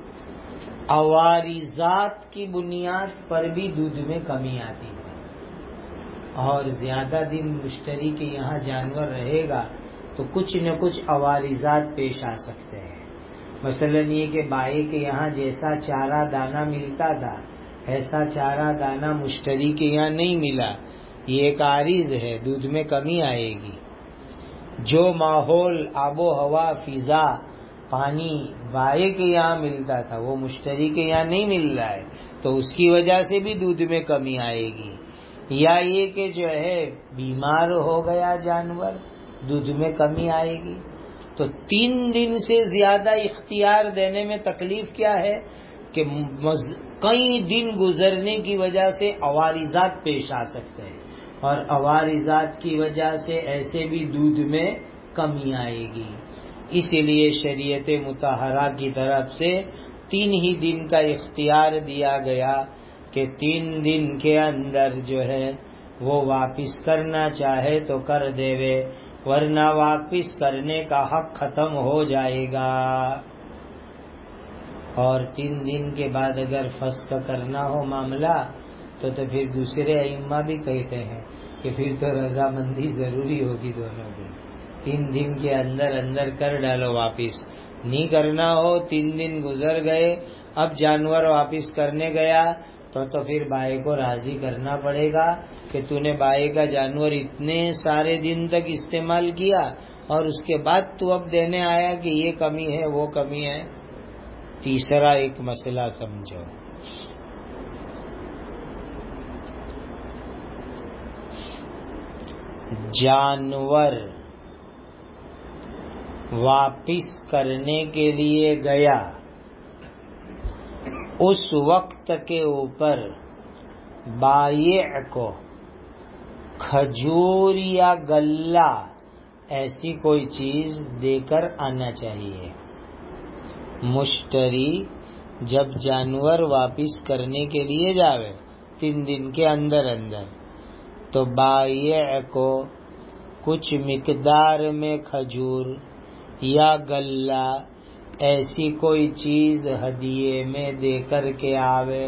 عوارضات کی بنیاد پر بھی دودھ میں کمی آتی ہے، اور زیادہ دن مشتری کے یہاں جانور رہے گا تو کچھ نہ کچھ عوارضات پیش آ سکتے ہیں۔ مثلا یہ کہ بائی کے یہاں جیسا چارہ دانہ ملتا تھا ایسا چارہ دانہ مشتری کے یہاں نہیں ملا، یہ ایک عارض ہے، دودھ میں کمی آئے گی۔ جو ماحول، آب و ہوا، فضا، پانی بائی کے یہاں ملتا تھا وہ مشتری کے یہاں نہیں مل رہا ہے، تو اس کی وجہ سے بھی دودھ میں کمی آئے گی۔ یا یہ کہ جو ہے بیمار ہو گیا جانور، دودھ میں کمی آئے گی۔ تو 3 دن سے زیادہ اختیار دینے میں تکلیف کیا ہے کہ کئی دن گزرنے کی وجہ سے عوارضات پیش آ سکتے ہیں، اور عوارضات کی وجہ سے ایسے بھی دودھ میں کمی آئے گی۔ اسی لیے شریعت مطہرہ کی طرف سے 3 ہی دن کا اختیار دیا گیا کہ 3 دن کے اندر جو ہے وہ واپس کرنا چاہے تو کر دے، ورنہ واپس کرنے کا حق ختم ہو جائے گا۔ اور 3 دن کے بعد اگر فسخ کرنا ہو معاملہ تو پھر دوسرے ائمہ بھی کہتے ہیں کہ پھر تو رضامندی ضروری ہوگی دونوں کی، 3 دن کے اندر اندر کر ڈالو واپس، نہیں کرنا ہو 3 دن گزر گئے اب جانور واپس کرنے گیا تو پھر بھائی کو راضی کرنا پڑے گا کہ تو نے بھائی کا جانور اتنے سارے دن تک استعمال کیا اور اس کے بعد تو اب دینے آیا کہ یہ کمی ہے وہ کمی ہے. تیسرا ایک مسئلہ سمجھو. جانور واپس کرنے کے لیے گیا، اس وقت کے اوپر بائع کو کھجور یا غلہ ایسی کوئی چیز دے کر آنا چاہیے. مشتری جب جانور واپس کرنے کے لیے جاوے 3 دن کے اندر تو بائع کو کچھ مقدار میں کھجور یا غلہ ایسی کوئی چیز ہدیے میں دے کر کے آوے.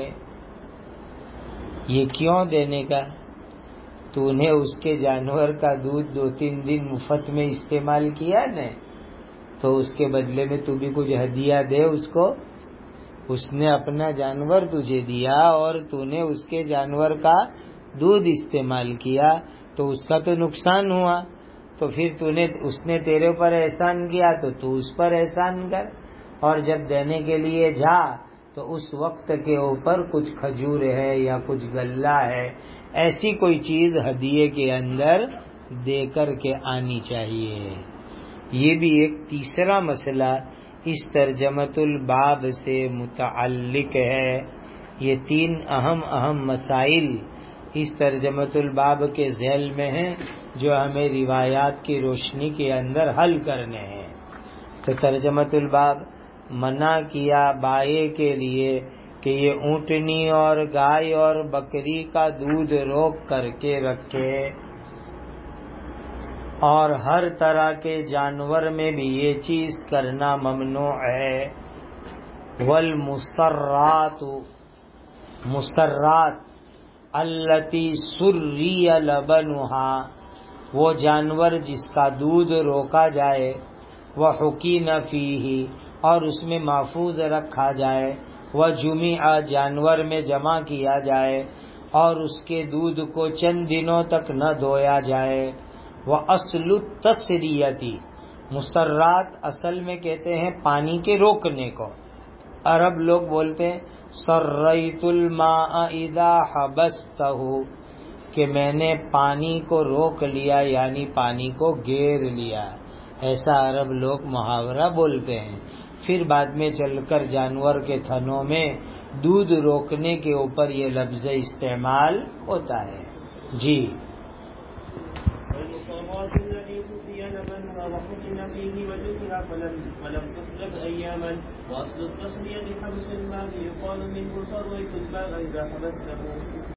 یہ کیوں دینے کا؟ تو نے اس کے جانور کا دودھ 2-3 دن مفت میں استعمال کیا نا، تو اس کے بدلے میں تو بھی کچھ ہدیہ دے اس کو. اس نے اپنا جانور تجھے دیا اور تو نے اس کے جانور کا دودھ استعمال کیا، تو اس کا تو نقصان ہوا. تو پھر اس نے تیرے پر احسان کیا تو اس پر احسان کر، اور جب دینے کے لیے جا تو اس وقت کے اوپر کچھ کھجور ہے یا کچھ غلہ ہے ایسی کوئی چیز ہدیے کے اندر دے کر کے آنی چاہیے. یہ بھی ایک تیسرا مسئلہ اس ترجمۃ الباب سے متعلق ہے. یہ 3 اہم مسائل اس ترجمۃ الباب کے ذیل میں ہیں جو ہمیں روایات کی روشنی کے اندر حل کرنے ہیں. تو ترجمۃ الباب منع کیا بائع کے لیے کہ یہ اونٹنی اور گائے اور بکری کا دودھ روک کر کے رکھے، اور ہر طرح کے جانور میں بھی یہ چیز کرنا ممنوع ہے. والمسرات مسرات التی سری لبنها، وہ جانور جس کا دودھ روکا جائے، وحکین فیہ، اور اس میں محفوظ رکھا جائے، وجمع، جانور میں جمع کیا جائے اور اس کے دودھ کو چند دنوں تک نہ دھویا جائے. وَأَصْلُ التَّسْرِيَةِ، مسرات اصل میں کہتے ہیں پانی کے روکنے کو. عرب لوگ بولتے ہیں سریت الماء اذا حبستہ، کہ میں نے پانی کو روک لیا یعنی پانی کو گھیر لیا. ایسا عرب لوگ محاورہ بولتے ہیں. پھر بعد میں چل کر جانور کے تھنوں میں دودھ روکنے کے اوپر یہ لفظ استعمال ہوتا ہے. جی. والمصرات التي سقي لبنها وحكم فيه وجمع فلم تفرغ أياما. وأصل التصفية حبس الماء، يقال منه سريت الماء إذا حبسته.